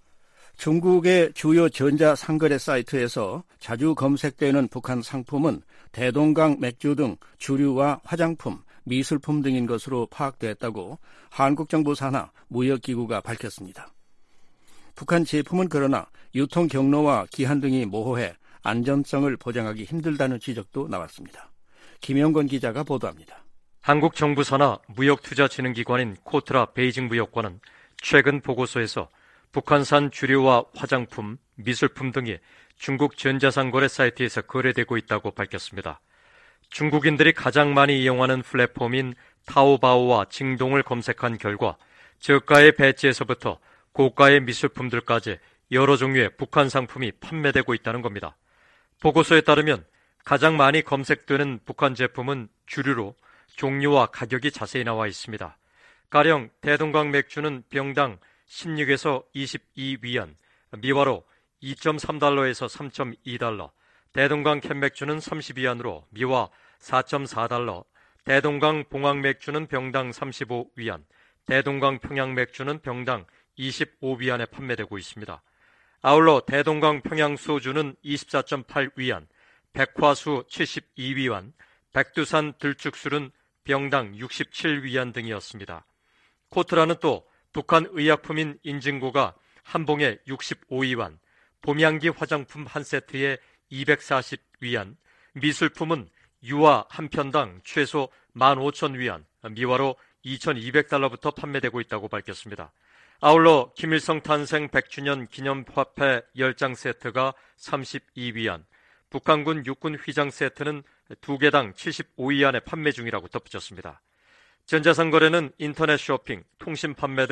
중국의 주요 전자상거래 사이트에서 자주 검색되는 북한 상품은 대동강 맥주 등 주류와 화장품, 미술품 등인 것으로 파악됐다고 한국정부 산하 무역기구가 밝혔습니다. 북한 제품은 그러나 유통 경로와 기한 등이 모호해 안전성을 보장하기 힘들다는 지적도 나왔습니다. 김영건 기자가 보도합니다. 한국 정부 산하 무역투자진흥기관인 코트라 베이징무역관은 최근 보고서에서 북한산 주류와 화장품, 미술품 등이 중국 전자상거래 사이트에서 거래되고 있다고 밝혔습니다. 중국인들이 가장 많이 이용하는 플랫폼인 타오바오와 징동을 검색한 결과 저가의 배지에서부터 고가의 미술품들까지 여러 종류의 북한 상품이 판매되고 있다는 겁니다. 보고서에 따르면 가장 많이 검색되는 북한 제품은 주류로 종류와 가격이 자세히 나와 있습니다. 가령 대동강 맥주는 병당 16에서 22위안, 미화로 2.3달러에서 3.2달러, 대동강 캔맥주는 32위안으로 미화 4.4달러, 대동강 봉황맥주는 병당 35위안, 대동강 평양맥주는 병당 25위안에 판매되고 있습니다. 아울러 대동강 평양소주는 24.8위안, 백화수 72위안, 백두산 들쭉술은 병당 67위안 등이었습니다. 코트라는 또 북한 의약품인 인증고가 한 봉에 65위안, 봄향기 화장품 한 세트에 240위안, 미술품은 유화 한 편당 최소 15,000위안, 미화로 2,200달러부터 판매되고 있다고 밝혔습니다. 아울러 김일성 탄생 100주년 기념화폐 10장 세트가 32위안, 북한군 육군 휘장 세트는 2개당 75위안에 판매 중이라고 덧붙였습니다. 전자상거래는 인터넷 쇼핑, 통신 판매 등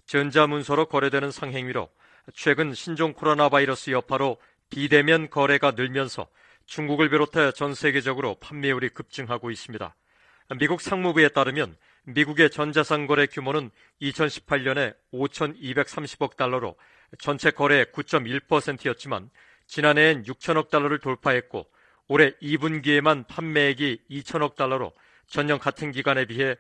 전자문서로 거래되는 상행위로 최근 신종 코로나 바이러스 여파로 비대면 거래가 늘면서 중국을 비롯해 전 세계적으로 판매율이 급증하고 있습니다. 미국 상무부에 따르면 미국의 전자상 거래 규모는 2018년에 5,230억 달러로 전체 거래의 9.1%였지만 지난해엔 6천억 달러를 돌파했고 올해 2분기에만 판매액이 2천억 달러로 전년 같은 기간에 비해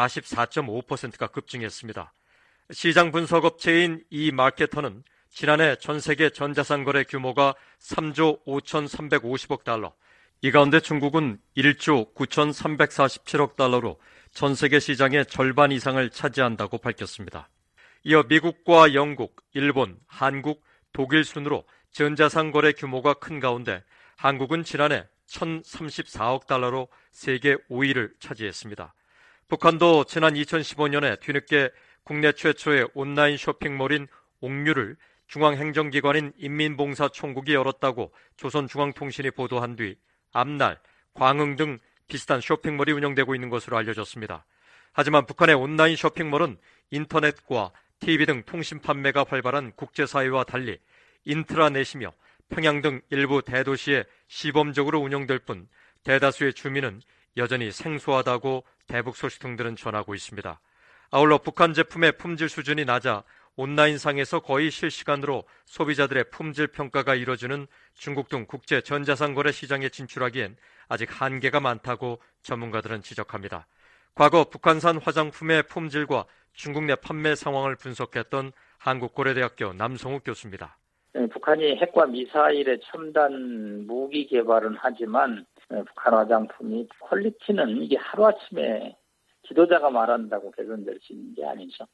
44.5%가 급증했습니다. 시장 분석업체인 이마케터는 지난해 전 세계 전자상 거래 규모가 3조 5,350억 달러, 이 가운데 중국은 1조 9,347억 달러로 전 세계 시장의 절반 이상을 차지한다고 밝혔습니다. 이어 미국과 영국, 일본, 한국, 독일 순으로 전자상 거래 규모가 큰 가운데 한국은 지난해 1,034억 달러로 세계 5위를 차지했습니다. 북한도 지난 2015년에 뒤늦게 국내 최초의 온라인 쇼핑몰인 옥류를 중앙행정기관인 인민봉사총국이 열었다고 조선중앙통신이 보도한 뒤 앞날, 광흥 등 비슷한 쇼핑몰이 운영되고 있는 것으로 알려졌습니다. 하지만 북한의 온라인 쇼핑몰은 인터넷과 TV 등 통신 판매가 활발한 국제사회와 달리 인트라넷이며 평양 등 일부 대도시에 시범적으로 운영될 뿐 대다수의 주민은 여전히 생소하다고 대북 소식 등들은 전하고 있습니다. 아울러 북한 제품의 품질 수준이 낮아 온라인상에서 거의 실시간으로 소비자들의 품질 평가가 이뤄지는 중국 등 국제 전자상 거래 시장에 진출하기엔 아직 한계가 많다고 전문가들은 지적합니다. 과거 북한산 화장품의 품질과 중국 내 판매 상황을 분석했던 한국고려대학교 남성욱 교수입니다. 북한이 핵과 미사일의 첨단 무기 개발은 하지만 북한 화장품이 퀄리티는 이게 하루아침에 지도자가 말한다고 개선될 수 있는 게 아니죠.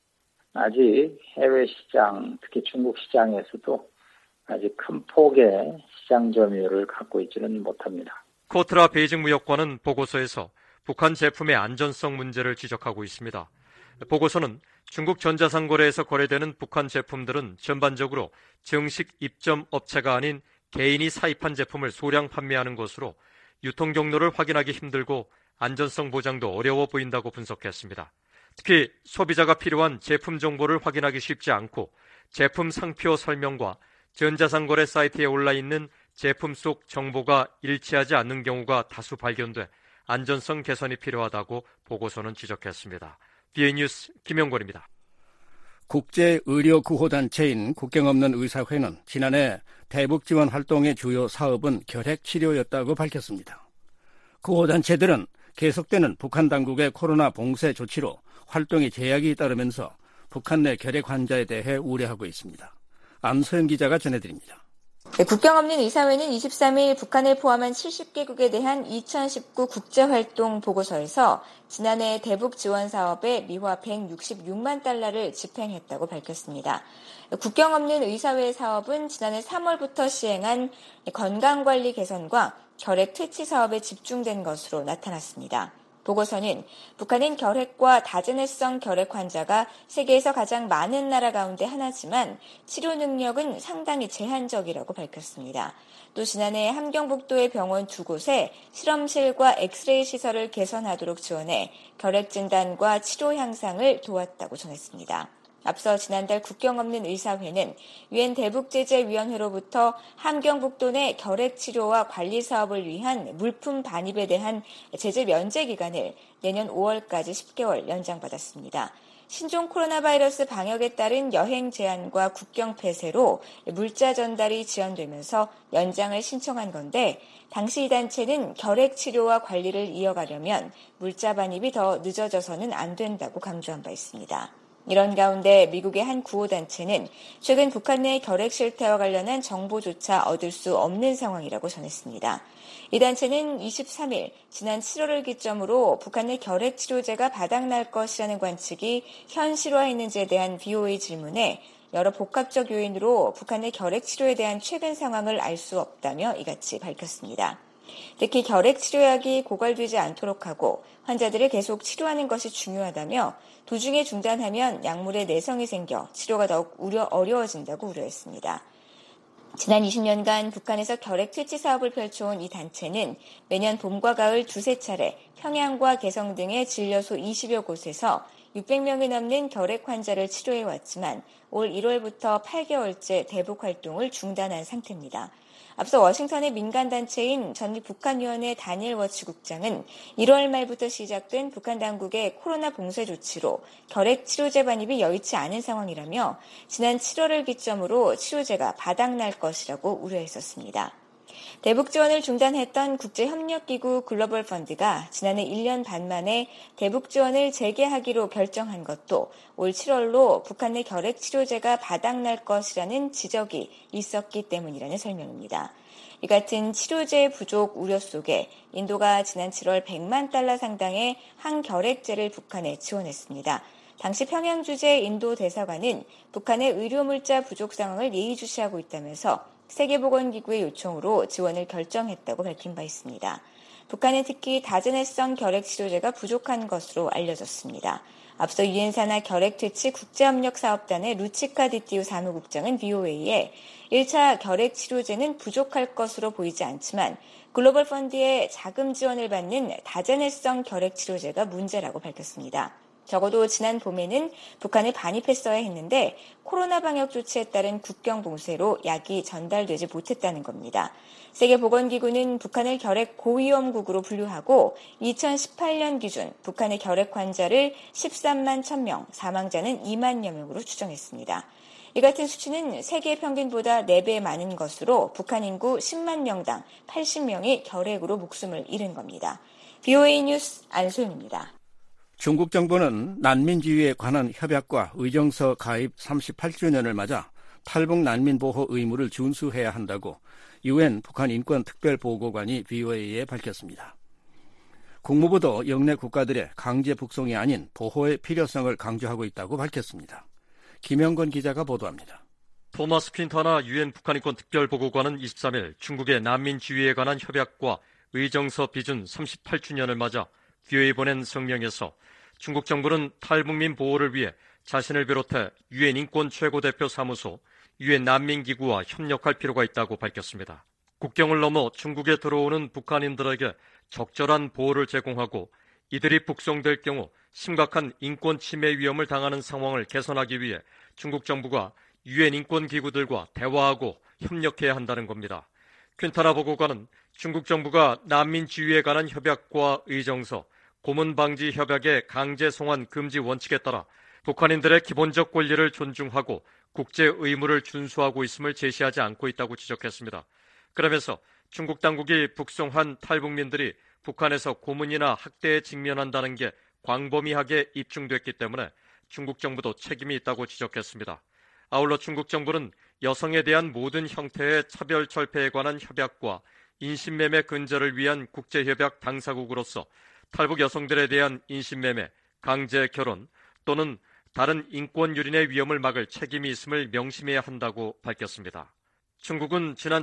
아직 해외 시장, 특히 중국 시장에서도 아직 큰 폭의 시장 점유율을 갖고 있지는 못합니다. 코트라 베이징 무역관은 보고서에서 북한 제품의 안전성 문제를 지적하고 있습니다. 보고서는 중국 전자상 거래에서 거래되는 북한 제품들은 전반적으로 정식 입점 업체가 아닌 개인이 사입한 제품을 소량 판매하는 것으로 유통 경로를 확인하기 힘들고 안전성 보장도 어려워 보인다고 분석했습니다. 특히 소비자가 필요한 제품 정보를 확인하기 쉽지 않고 제품 상표 설명과 전자상 거래 사이트에 올라있는 제품 속 정보가 일치하지 않는 경우가 다수 발견돼 안전성 개선이 필요하다고 보고서는 지적했습니다. BA 뉴스 김영권입니다. 국제의료구호단체인 국경없는 의사회는 지난해 대북지원 활동의 주요 사업은 결핵치료였다고 밝혔습니다. 구호단체들은 계속되는 북한 당국의 코로나 봉쇄 조치로 활동에 제약이 따르면서 북한 내 결핵 환자에 대해 우려하고 있습니다. 안소연 기자가 전해드립니다. 국경없는 의사회는 23일 북한을 포함한 70개국에 대한 2019 국제활동 보고서에서 지난해 대북 지원 사업에 미화 166만 달러를 집행했다고 밝혔습니다. 국경없는 의사회 사업은 지난해 3월부터 시행한 건강관리 개선과 결핵 퇴치 사업에 집중된 것으로 나타났습니다. 보고서는 북한은 결핵과 다제네성 결핵 환자가 세계에서 가장 많은 나라 가운데 하나지만 치료 능력은 상당히 제한적이라고 밝혔습니다. 또 지난해 함경북도의 병원 2곳에 실험실과 엑스레이 시설을 개선하도록 지원해 결핵 진단과 치료 향상을 도왔다고 전했습니다. 앞서 지난달 국경없는 의사회는 유엔 대북제재위원회로부터 함경북도 내 결핵치료와 관리 사업을 위한 물품 반입에 대한 제재 면제 기간을 내년 5월까지 10개월 연장받았습니다. 신종 코로나 바이러스 방역에 따른 여행 제한과 국경 폐쇄로 물자 전달이 지연되면서 연장을 신청한 건데 당시 이 단체는 결핵치료와 관리를 이어가려면 물자 반입이 더 늦어져서는 안 된다고 강조한 바 있습니다. 이런 가운데 미국의 한 구호단체는 최근 북한 내 결핵 실태와 관련한 정보조차 얻을 수 없는 상황이라고 전했습니다. 이 단체는 23일 지난 7월을 기점으로 북한 내 결핵 치료제가 바닥날 것이라는 관측이 현실화했는지에 대한 VOA 질문에 여러 복합적 요인으로 북한 내 결핵 치료에 대한 최근 상황을 알 수 없다며 이같이 밝혔습니다. 특히 결핵 치료약이 고갈되지 않도록 하고 환자들을 계속 치료하는 것이 중요하다며 도중에 중단하면 약물에 내성이 생겨 치료가 더욱 어려워진다고 우려했습니다. 지난 20년간 북한에서 결핵 퇴치 사업을 펼쳐온 이 단체는 매년 봄과 가을 두세 차례 평양과 개성 등의 진료소 20여 곳에서 600명이 넘는 결핵 환자를 치료해왔지만 올 1월부터 8개월째 대북 활동을 중단한 상태입니다. 앞서 워싱턴의 민간단체인 전북한위원회 다니엘 워치 국장은 1월 말부터 시작된 북한 당국의 코로나 봉쇄 조치로 결핵 치료제 반입이 여의치 않은 상황이라며 지난 7월을 기점으로 치료제가 바닥날 것이라고 우려했었습니다. 대북 지원을 중단했던 국제협력기구 글로벌 펀드가 지난해 1년 반 만에 대북 지원을 재개하기로 결정한 것도 올 7월로 북한 내 결핵 치료제가 바닥날 것이라는 지적이 있었기 때문이라는 설명입니다. 이 같은 치료제 부족 우려 속에 인도가 지난 7월 100만 달러 상당의 항결핵제를 북한에 지원했습니다. 당시 평양 주재 인도 대사관은 북한의 의료물자 부족 상황을 예의주시하고 있다면서 세계보건기구의 요청으로 지원을 결정했다고 밝힌 바 있습니다. 북한은 특히 다전해성 결핵 치료제가 부족한 것으로 알려졌습니다. 앞서 유엔산하 결핵퇴치 국제협력사업단의 루치카 디띠우 사무국장은 VOA에 1차 결핵 치료제는 부족할 것으로 보이지 않지만 글로벌 펀드의 자금 지원을 받는 다전해성 결핵 치료제가 문제라고 밝혔습니다. 적어도 지난 봄에는 북한에 반입했어야 했는데 코로나 방역 조치에 따른 국경 봉쇄로 약이 전달되지 못했다는 겁니다. 세계보건기구는 북한을 결핵 고위험국으로 분류하고 2018년 기준 북한의 결핵 환자를 13만 1000명, 사망자는 2만여 명으로 추정했습니다. 이 같은 수치는 세계 평균보다 4배 많은 것으로 북한 인구 10만 명당 80명이 결핵으로 목숨을 잃은 겁니다. VOA 뉴스 안소영입니다. 중국 정부는 난민 지위에 관한 협약과 의정서 가입 38주년을 맞아 탈북 난민 보호 의무를 준수해야 한다고 UN 북한 인권 특별보고관이 VOA에 밝혔습니다. 국무부도 영내 국가들의 강제 북송이 아닌 보호의 필요성을 강조하고 있다고 밝혔습니다. 김영건 기자가 보도합니다. 토마스 퀸터나 UN 북한 인권 특별보고관은 23일 중국의 난민 지위에 관한 협약과 의정서 비준 38주년을 맞아 VOA에 보낸 성명에서 중국 정부는 탈북민 보호를 위해 자신을 비롯해 유엔 인권 최고대표 사무소, 유엔 난민기구와 협력할 필요가 있다고 밝혔습니다. 국경을 넘어 중국에 들어오는 북한인들에게 적절한 보호를 제공하고 이들이 북송될 경우 심각한 인권 침해 위험을 당하는 상황을 개선하기 위해 중국 정부가 유엔 인권기구들과 대화하고 협력해야 한다는 겁니다. 퀸타나 보고관은 중국 정부가 난민 지위에 관한 협약과 의정서, 고문 방지 협약의 강제 송환 금지 원칙에 따라 북한인들의 기본적 권리를 존중하고 국제 의무를 준수하고 있음을 제시하지 않고 있다고 지적했습니다. 그러면서 중국 당국이 북송한 탈북민들이 북한에서 고문이나 학대에 직면한다는 게 광범위하게 입증됐기 때문에 중국 정부도 책임이 있다고 지적했습니다. 아울러 중국 정부는 여성에 대한 모든 형태의 차별 철폐에 관한 협약과 인신매매 근절을 위한 국제협약 당사국으로서 탈북 여성들에 대한 인신매매, 강제 결혼 또는 다른 인권 유린의 위험을 막을 책임이 있음을 명심해야 한다고 밝혔습니다. 중국은 지난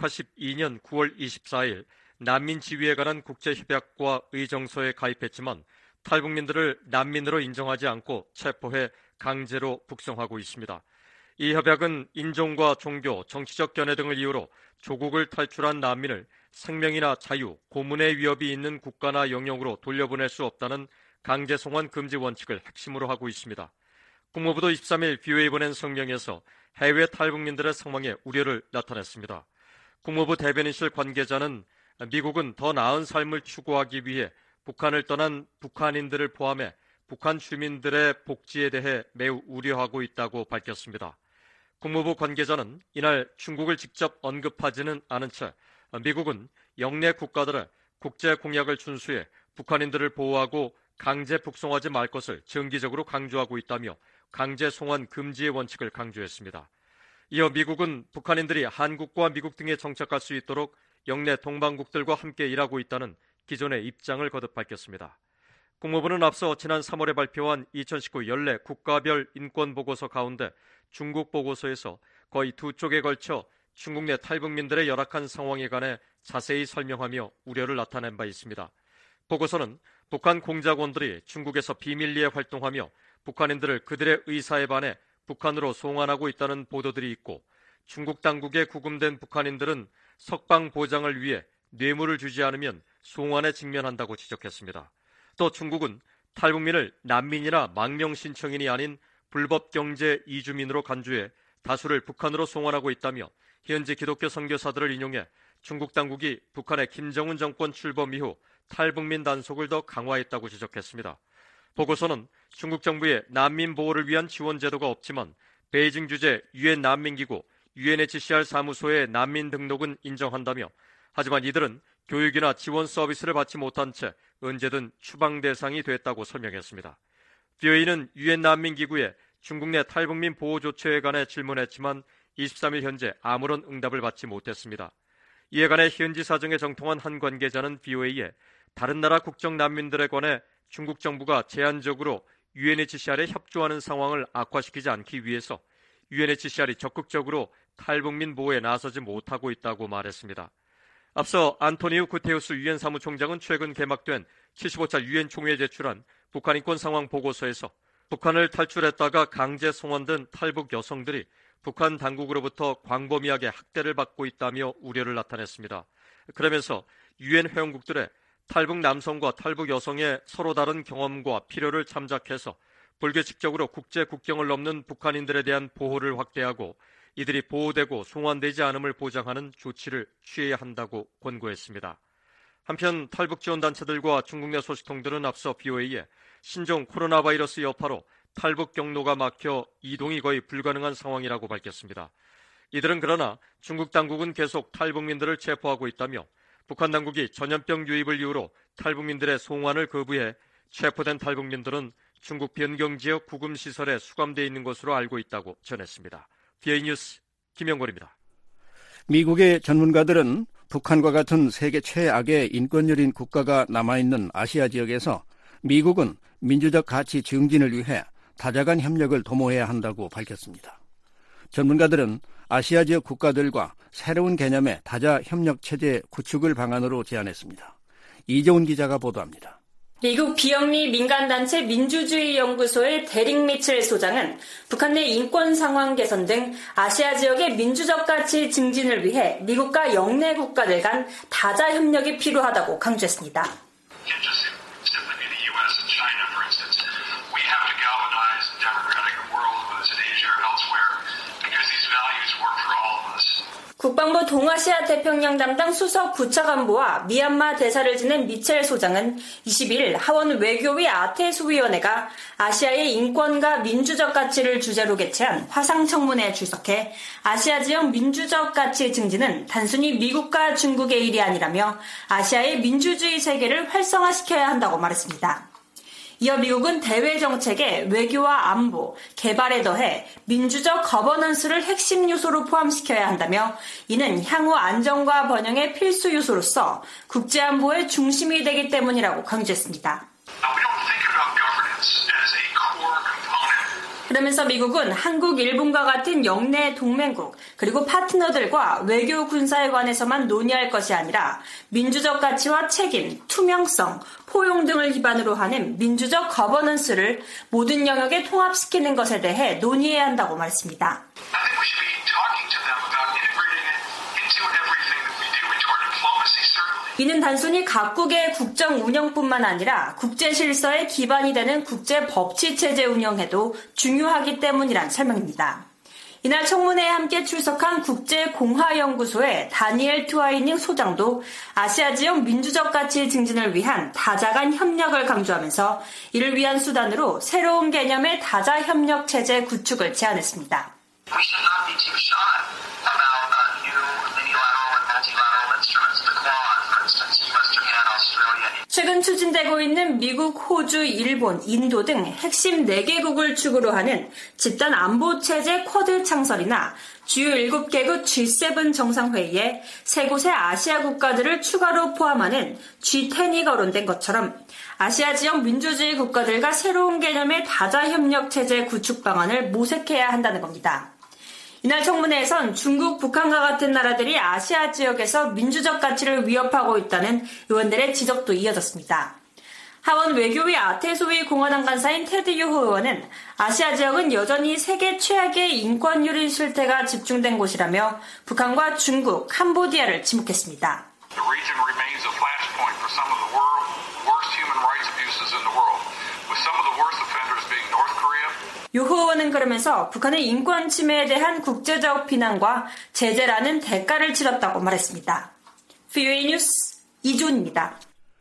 1982년 9월 24일 난민 지위에 관한 국제협약과 의정서에 가입했지만 탈북민들을 난민으로 인정하지 않고 체포해 강제로 북송하고 있습니다. 이 협약은 인종과 종교, 정치적 견해 등을 이유로 조국을 탈출한 난민을 생명이나 자유, 고문의 위협이 있는 국가나 영역으로 돌려보낼 수 없다는 강제 송환 금지 원칙을 핵심으로 하고 있습니다. 국무부도 23일 VOA에 보낸 성명에서 해외 탈북민들의 상황에 우려를 나타냈습니다. 국무부 대변인실 관계자는 미국은 더 나은 삶을 추구하기 위해 북한을 떠난 북한인들을 포함해 북한 주민들의 복지에 대해 매우 우려하고 있다고 밝혔습니다. 국무부 관계자는 이날 중국을 직접 언급하지는 않은 채 미국은 영내 국가들의 국제 공약을 준수해 북한인들을 보호하고 강제 북송하지 말 것을 정기적으로 강조하고 있다며 강제 송환 금지의 원칙을 강조했습니다. 이어 미국은 북한인들이 한국과 미국 등에 정착할 수 있도록 영내 동반국들과 함께 일하고 있다는 기존의 입장을 거듭 밝혔습니다. 국무부는 앞서 지난 3월에 발표한 2019 연례 국가별 인권보고서 가운데 중국 보고서에서 거의 2쪽에 걸쳐 중국 내 탈북민들의 열악한 상황에 관해 자세히 설명하며 우려를 나타낸 바 있습니다. 보고서는 북한 공작원들이 중국에서 비밀리에 활동하며 북한인들을 그들의 의사에 반해 북한으로 송환하고 있다는 보도들이 있고 중국 당국에 구금된 북한인들은 석방 보장을 위해 뇌물을 주지 않으면 송환에 직면한다고 지적했습니다. 또 중국은 탈북민을 난민이나 망명 신청인이 아닌 불법 경제 이주민으로 간주해 다수를 북한으로 송환하고 있다며 현지 기독교 선교사들을 인용해 중국 당국이 북한의 김정은 정권 출범 이후 탈북민 단속을 더 강화했다고 지적했습니다. 보고서는 중국 정부의 난민 보호를 위한 지원 제도가 없지만 베이징 주재 유엔 난민기구 UNHCR 사무소의 난민 등록은 인정한다며 하지만 이들은 교육이나 지원 서비스를 받지 못한 채 언제든 추방 대상이 됐다고 설명했습니다. VOA는 유엔 난민기구에 중국 내 탈북민 보호 조처에 관해 질문했지만 23일 현재 아무런 응답을 받지 못했습니다. 이에 관해 현지 사정에 정통한 한 관계자는 VOA에 다른 나라 국적 난민들에 관해 중국 정부가 제한적으로 UNHCR에 협조하는 상황을 악화시키지 않기 위해서 UNHCR이 적극적으로 탈북민 보호에 나서지 못하고 있다고 말했습니다. 앞서 안토니우 구테우스 유엔 사무총장은 최근 개막된 75차 유엔 총회에 제출한 북한 인권 상황 보고서에서 북한을 탈출했다가 강제 송환된 탈북 여성들이 북한 당국으로부터 광범위하게 학대를 받고 있다며 우려를 나타냈습니다. 그러면서 유엔 회원국들의 탈북 남성과 탈북 여성의 서로 다른 경험과 필요를 참작해서 불규칙적으로 국제 국경을 넘는 북한인들에 대한 보호를 확대하고 이들이 보호되고 송환되지 않음을 보장하는 조치를 취해야 한다고 권고했습니다. 한편 탈북 지원단체들과 중국 내 소식통들은 앞서 VOA에 신종 코로나 바이러스 여파로 탈북 경로가 막혀 이동이 거의 불가능한 상황이라고 밝혔습니다. 이들은 그러나 중국 당국은 계속 탈북민들을 체포하고 있다며 북한 당국이 전염병 유입을 이유로 탈북민들의 송환을 거부해 체포된 탈북민들은 중국 변경지역 구금시설에 수감되어 있는 것으로 알고 있다고 전했습니다. VOA 뉴스 김영걸입니다. 미국의 전문가들은 북한과 같은 세계 최악의 인권열인 국가가 남아있는 아시아 지역에서 미국은 민주적 가치 증진을 위해 다자간 협력을 도모해야 한다고 밝혔습니다. 전문가들은 아시아 지역 국가들과 새로운 개념의 다자 협력 체제 구축을 방안으로 제안했습니다. 이재훈 기자가 보도합니다. 미국 비영리 민간단체 민주주의 연구소의 데릭 미첼 소장은 북한 내 인권 상황 개선 등 아시아 지역의 민주적 가치 증진을 위해 미국과 영내 국가들 간 다자 협력이 필요하다고 강조했습니다. 국방부 동아시아 태평양 담당 수석 부차관보와 미얀마 대사를 지낸 미첼 소장은 21일 하원 외교위 아태수위원회가 아시아의 인권과 민주적 가치를 주제로 개최한 화상청문회에 출석해 아시아 지역 민주적 가치 증진은 단순히 미국과 중국의 일이 아니라며 아시아의 민주주의 세계를 활성화시켜야 한다고 말했습니다. 이어 미국은 대외 정책에 외교와 안보, 개발에 더해 민주적 거버넌스를 핵심 요소로 포함시켜야 한다며 이는 향후 안정과 번영의 필수 요소로서 국제안보의 중심이 되기 때문이라고 강조했습니다. 그러면서 미국은 한국, 일본과 같은 영내 동맹국 그리고 파트너들과 외교 군사에 관해서만 논의할 것이 아니라 민주적 가치와 책임, 투명성, 포용 등을 기반으로 하는 민주적 거버넌스를 모든 영역에 통합시키는 것에 대해 논의해야 한다고 말했습니다. 이는 단순히 각국의 국정 운영뿐만 아니라 국제 질서의 기반이 되는 국제 법치 체제 운영에도 중요하기 때문이란 설명입니다. 이날 청문회에 함께 출석한 국제공화연구소의 다니엘 트와이닝 소장도 아시아 지역 민주적 가치 증진을 위한 다자간 협력을 강조하면서 이를 위한 수단으로 새로운 개념의 다자 협력 체제 구축을 제안했습니다. 최근 추진되고 있는 미국, 호주, 일본, 인도 등 핵심 4개국을 축으로 하는 집단 안보체제 쿼드 창설이나 주요 7개국 G7 정상회의에 3곳의 아시아 국가들을 추가로 포함하는 G10이 거론된 것처럼 아시아 지역 민주주의 국가들과 새로운 개념의 다자 협력 체제 구축 방안을 모색해야 한다는 겁니다. 이날 청문회에선 중국, 북한과 같은 나라들이 아시아 지역에서 민주적 가치를 위협하고 있다는 의원들의 지적도 이어졌습니다. 하원 외교위 아태소위 공화당 간사인 테드 유호 의원은 아시아 지역은 여전히 세계 최악의 인권 유린 실태가 집중된 곳이라며 북한과 중국, 캄보디아를 지목했습니다. The region remains a flashpoint for some of the worst human rights abuses in the world, with some of the worst offenders being North Korea. 유호 의원은 그러면서 북한의 인권 침해에 대한 국제적 비난과 제재라는 대가를 치렀다고 말했습니다. VOA 뉴스 이준입니다.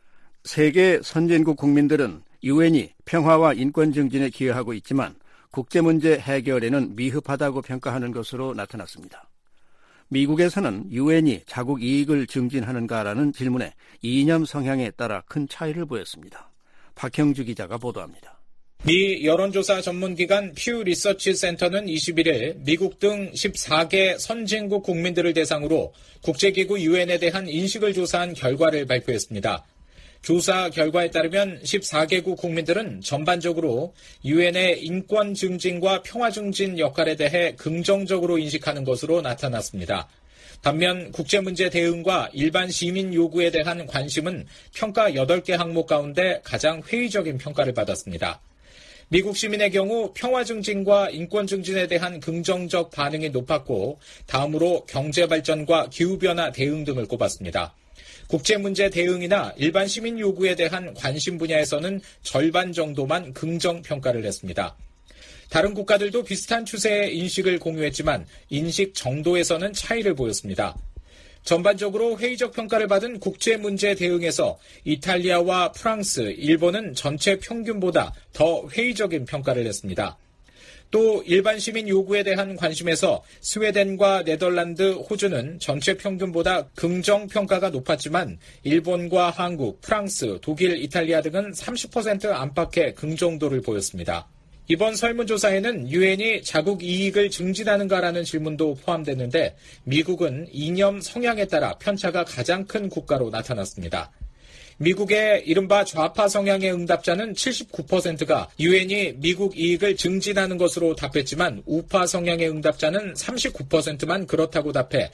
세계 선진국 국민들은 유엔이 평화와 인권 증진에 기여하고 있지만 국제문제 해결에는 미흡하다고 평가하는 것으로 나타났습니다. 미국에서는 유엔이 자국 이익을 증진하는가라는 질문에 이념 성향에 따라 큰 차이를 보였습니다. 박형주 기자가 보도합니다. 미 여론조사 전문기관 퓨 리서치 센터는 21일 미국 등 14개 선진국 국민들을 대상으로 국제기구 유엔에 대한 인식을 조사한 결과를 발표했습니다. 조사 결과에 따르면 14개국 국민들은 전반적으로 유엔의 인권 증진과 평화 증진 역할에 대해 긍정적으로 인식하는 것으로 나타났습니다. 반면 국제문제 대응과 일반 시민 요구에 대한 관심은 평가 8개 항목 가운데 가장 회의적인 평가를 받았습니다. 미국 시민의 경우 평화 증진과 인권 증진에 대한 긍정적 반응이 높았고 다음으로 경제 발전과 기후변화 대응 등을 꼽았습니다. 국제문제 대응이나 일반 시민 요구에 대한 관심 분야에서는 절반 정도만 긍정 평가를 했습니다. 다른 국가들도 비슷한 추세의 인식을 공유했지만 인식 정도에서는 차이를 보였습니다. 전반적으로 회의적 평가를 받은 국제문제 대응에서 이탈리아와 프랑스, 일본은 전체 평균보다 더 회의적인 평가를 했습니다. 또 일반 시민 요구에 대한 관심에서 스웨덴과 네덜란드, 호주는 전체 평균보다 긍정 평가가 높았지만 일본과 한국, 프랑스, 독일, 이탈리아 등은 30% 안팎의 긍정도를 보였습니다. 이번 설문조사에는 유엔이 자국 이익을 증진하는가라는 질문도 포함됐는데 미국은 이념 성향에 따라 편차가 가장 큰 국가로 나타났습니다. 미국의 이른바 좌파 성향의 응답자는 79%가 유엔이 미국 이익을 증진하는 것으로 답했지만 우파 성향의 응답자는 39%만 그렇다고 답해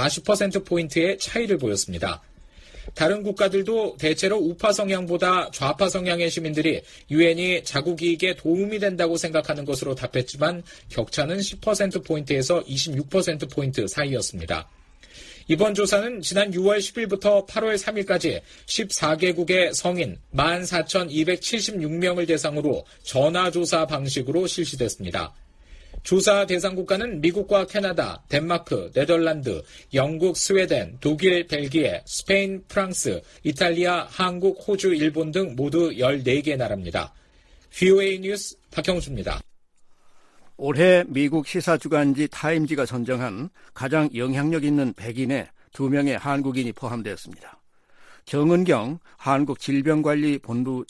40%포인트의 차이를 보였습니다. 다른 국가들도 대체로 우파 성향보다 좌파 성향의 시민들이 유엔이 자국 이익에 도움이 된다고 생각하는 것으로 답했지만 격차는 10%포인트에서 26%포인트 사이였습니다. 이번 조사는 지난 6월 10일부터 8월 3일까지 14개국의 성인 14,276명을 대상으로 전화조사 방식으로 실시됐습니다. 조사 대상 국가는 미국과 캐나다, 덴마크, 네덜란드, 영국, 스웨덴, 독일, 벨기에, 스페인, 프랑스, 이탈리아, 한국, 호주, 일본 등 모두 14개 나라입니다. VOA 뉴스 박형수입니다. 올해 미국 시사주간지 타임지가 선정한 가장 영향력 있는 100인에 2명의 한국인이 포함되었습니다. 정은경 한국질병관리본부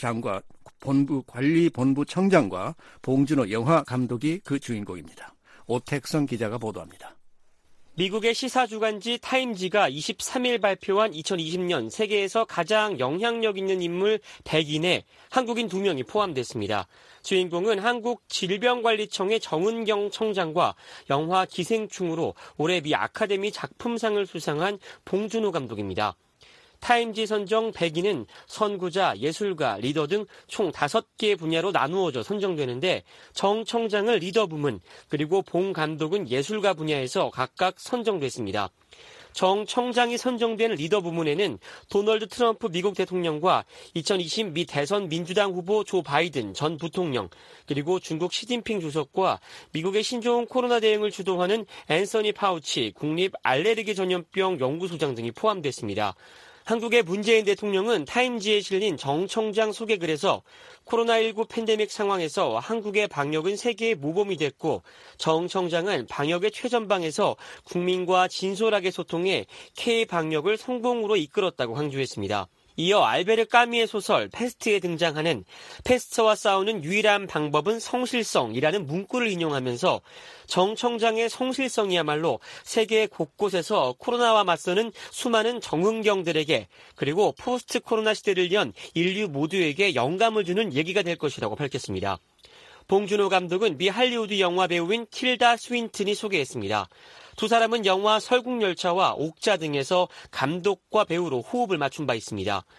관리본부청장과 봉준호 영화감독이 그 주인공입니다. 오택성 기자가 보도합니다. 미국의 시사주간지 타임지가 23일 발표한 2020년 세계에서 가장 영향력 있는 인물 100인에 한국인 2명이 포함됐습니다. 주인공은 한국질병관리청의 정은경 청장과 영화 기생충으로 올해 미 아카데미 작품상을 수상한 봉준호 감독입니다. 타임지 선정 100인은 선구자, 예술가, 리더 등 총 5개 분야로 나누어져 선정되는데 정 청장은 리더 부문, 그리고 봉 감독은 예술가 분야에서 각각 선정됐습니다. 정 청장이 선정된 리더 부문에는 도널드 트럼프 미국 대통령과 2020 미 대선 민주당 후보 조 바이든 전 부통령, 그리고 중국 시진핑 주석과 미국의 신종 코로나 대응을 주도하는 앤서니 파우치 국립 알레르기 전염병 연구소장 등이 포함됐습니다. 한국의 문재인 대통령은 타임지에 실린 정 청장 소개글에서 코로나19 팬데믹 상황에서 한국의 방역은 세계의 모범이 됐고 정 청장은 방역의 최전방에서 국민과 진솔하게 소통해 K-방역을 성공으로 이끌었다고 강조했습니다. 이어 알베르 까미의 소설 패스트에 등장하는 패스트와 싸우는 유일한 방법은 성실성이라는 문구를 인용하면서 정 청장의 성실성이야말로 세계 곳곳에서 코로나와 맞서는 수많은 정은경들에게 그리고 포스트 코로나 시대를 연 인류 모두에게 영감을 주는 얘기가 될 것이라고 밝혔습니다. 봉준호 감독은 미 할리우드 영화 배우인 틸다 스윈튼이 소개했습니다. 두 사람은 영화 설국열차와 옥자 등에서 감독과 배우로 호흡을 맞춘 바 있습니다.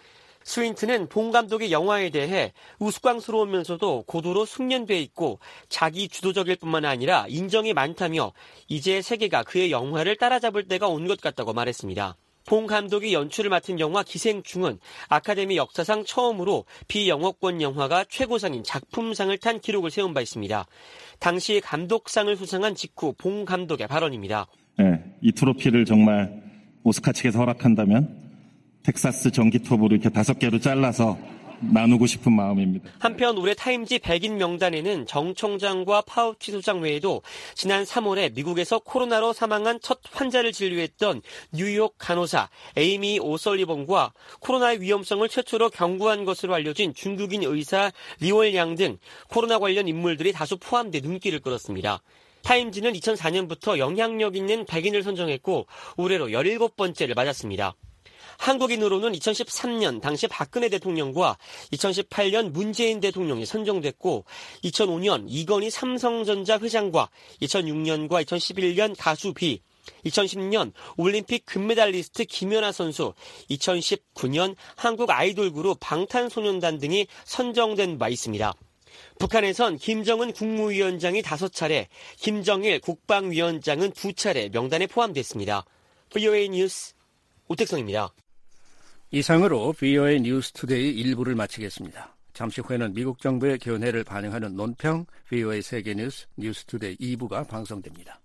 스윈트는 봉 감독의 영화에 대해 우스꽝스러우면서도 고도로 숙련돼 있고 자기 주도적일 뿐만 아니라 인정이 많다며 이제 세계가 그의 영화를 따라잡을 때가 온 것 같다고 말했습니다. 봉 감독이 연출을 맡은 영화 기생충은 아카데미 역사상 처음으로 비영어권 영화가 최고상인 작품상을 탄 기록을 세운 바 있습니다. 당시 감독상을 수상한 직후 봉 감독의 발언입니다. 네, 이 트로피를 정말 오스카 측에서 허락한다면 텍사스 전기톱으로 이렇게 5개로 잘라서 나누고 싶은 마음입니다. 한편 올해 타임지 100인 명단에는 정 총장과 파우치 소장 외에도 지난 3월에 미국에서 코로나로 사망한 첫 환자를 진료했던 뉴욕 간호사 에이미 오설리번과 코로나의 위험성을 최초로 경고한 것으로 알려진 중국인 의사 리월양 등 코로나 관련 인물들이 다수 포함돼 눈길을 끌었습니다. 타임지는 2004년부터 영향력 있는 100인을 선정했고 올해로 17번째를 맞았습니다. 한국인으로는 2013년 당시 박근혜 대통령과 2018년 문재인 대통령이 선정됐고 2005년 이건희 삼성전자 회장과 2006년과 2011년 가수 비, 2010년 올림픽 금메달리스트 김연아 선수, 2019년 한국 아이돌 그룹 방탄소년단 등이 선정된 바 있습니다. 북한에선 김정은 국무위원장이 5차례, 김정일 국방위원장은 2차례 명단에 포함됐습니다. VOA 뉴스 오택성입니다. 이상으로 VOA 뉴스 투데이 1부를 마치겠습니다. 잠시 후에는 미국 정부의 견해를 반영하는 논평 VOA 세계 뉴스 뉴스 투데이 2부가 방송됩니다.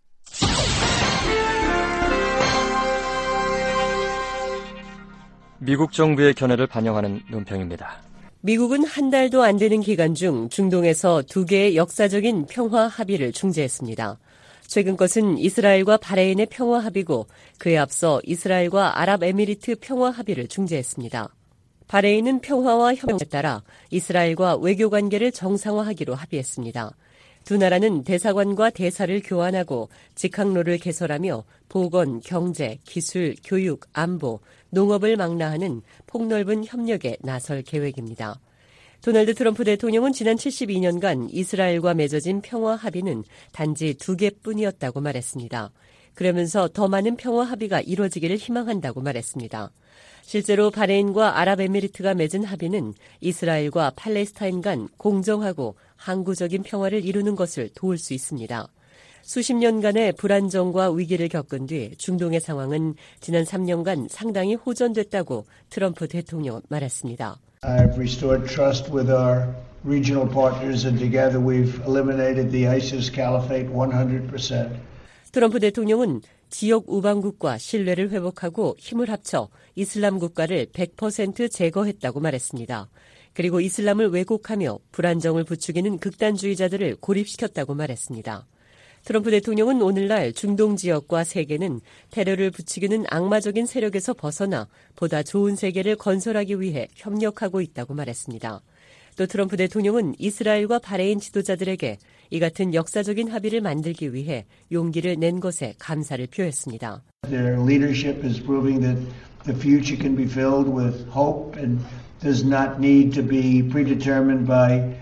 미국 정부의 견해를 반영하는 논평입니다. 미국은 한 달도 안 되는 기간 중 중동에서 2개의 역사적인 평화 합의를 중재했습니다. 최근 것은 이스라엘과 바레인의 평화 합의고 그에 앞서 이스라엘과 아랍에미리트 평화 합의를 중재했습니다. 바레인은 평화와 협력에 따라 이스라엘과 외교관계를 정상화하기로 합의했습니다. 두 나라는 대사관과 대사를 교환하고 직항로를 개설하며 보건, 경제, 기술, 교육, 안보, 농업을 망라하는 폭넓은 협력에 나설 계획입니다. 도널드 트럼프 대통령은 지난 72년간 이스라엘과 맺어진 평화 합의는 단지 2개뿐이었다고 말했습니다. 그러면서 더 많은 평화 합의가 이루어지기를 희망한다고 말했습니다. 실제로 바레인과 아랍에미리트가 맺은 합의는 이스라엘과 팔레스타인 간 공정하고 항구적인 평화를 이루는 것을 도울 수 있습니다. 수십 년간의 불안정과 위기를 겪은 뒤 중동의 상황은 지난 3년간 상당히 호전됐다고 트럼프 대통령은 말했습니다. I've restored trust with our regional partners and together we've eliminated the ISIS caliphate 100%. 트럼프 대통령은 지역 우방국과 신뢰를 회복하고 힘을 합쳐 이슬람 국가를 100% 제거했다고 말했습니다. 그리고 이슬람을 왜곡하며 불안정을 부추기는 극단주의자들을 고립시켰다고 말했습니다. 트럼프 대통령은 오늘날 중동 지역과 세계는 테러를 부추기는 악마적인 세력에서 벗어나 보다 좋은 세계를 건설하기 위해 협력하고 있다고 말했습니다. 또 트럼프 대통령은 이스라엘과 바레인 지도자들에게 이 같은 역사적인 합의를 만들기 위해 용기를 낸 것에 감사를 표했습니다. Their leadership is proving that the future can be filled with hope and does not need to be predetermined by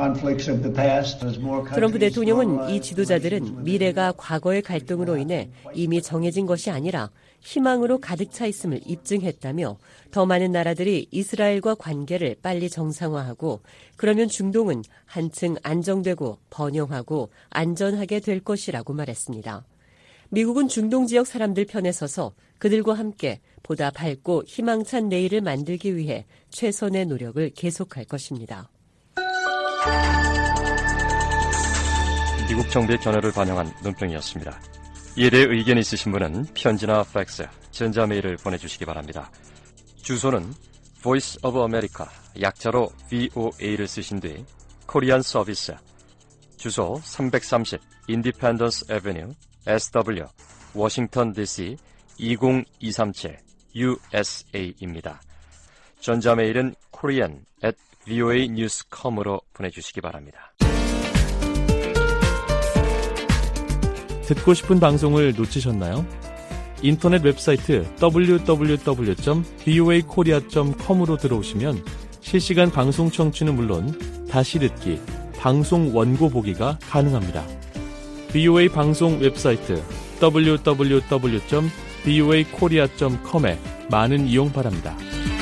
트럼프 대통령은 이 지도자들은 미래가 과거의 갈등으로 인해 이미 정해진 것이 아니라 희망으로 가득 차 있음을 입증했다며 더 많은 나라들이 이스라엘과 관계를 빨리 정상화하고 그러면 중동은 한층 안정되고 번영하고 안전하게 될 것이라고 말했습니다. 미국은 중동 지역 사람들 편에 서서 그들과 함께 보다 밝고 희망찬 내일을 만들기 위해 최선의 노력을 계속할 것입니다. 미국 정부의 견해를 반영한 논평이었습니다. 이에 대해 의견 있으신 분은 편지나 팩스, 전자메일을 보내주시기 바랍니다. 주소는 Voice of America, 약자로 VOA를 쓰신 뒤 코리안 서비스, 주소 330 Independence Avenue, SW, 워싱턴 DC 20237 USA입니다. 전자메일은 korean@voanews.com으로 보내주시기 바랍니다. 듣고 싶은 방송을 놓치셨나요? 인터넷 웹사이트 www.voakorea.com으로 들어오시면 실시간 방송 청취는 물론 다시 듣기, 방송 원고 보기가 가능합니다. VOA 방송 웹사이트 www.voakorea.com에 많은 이용 바랍니다.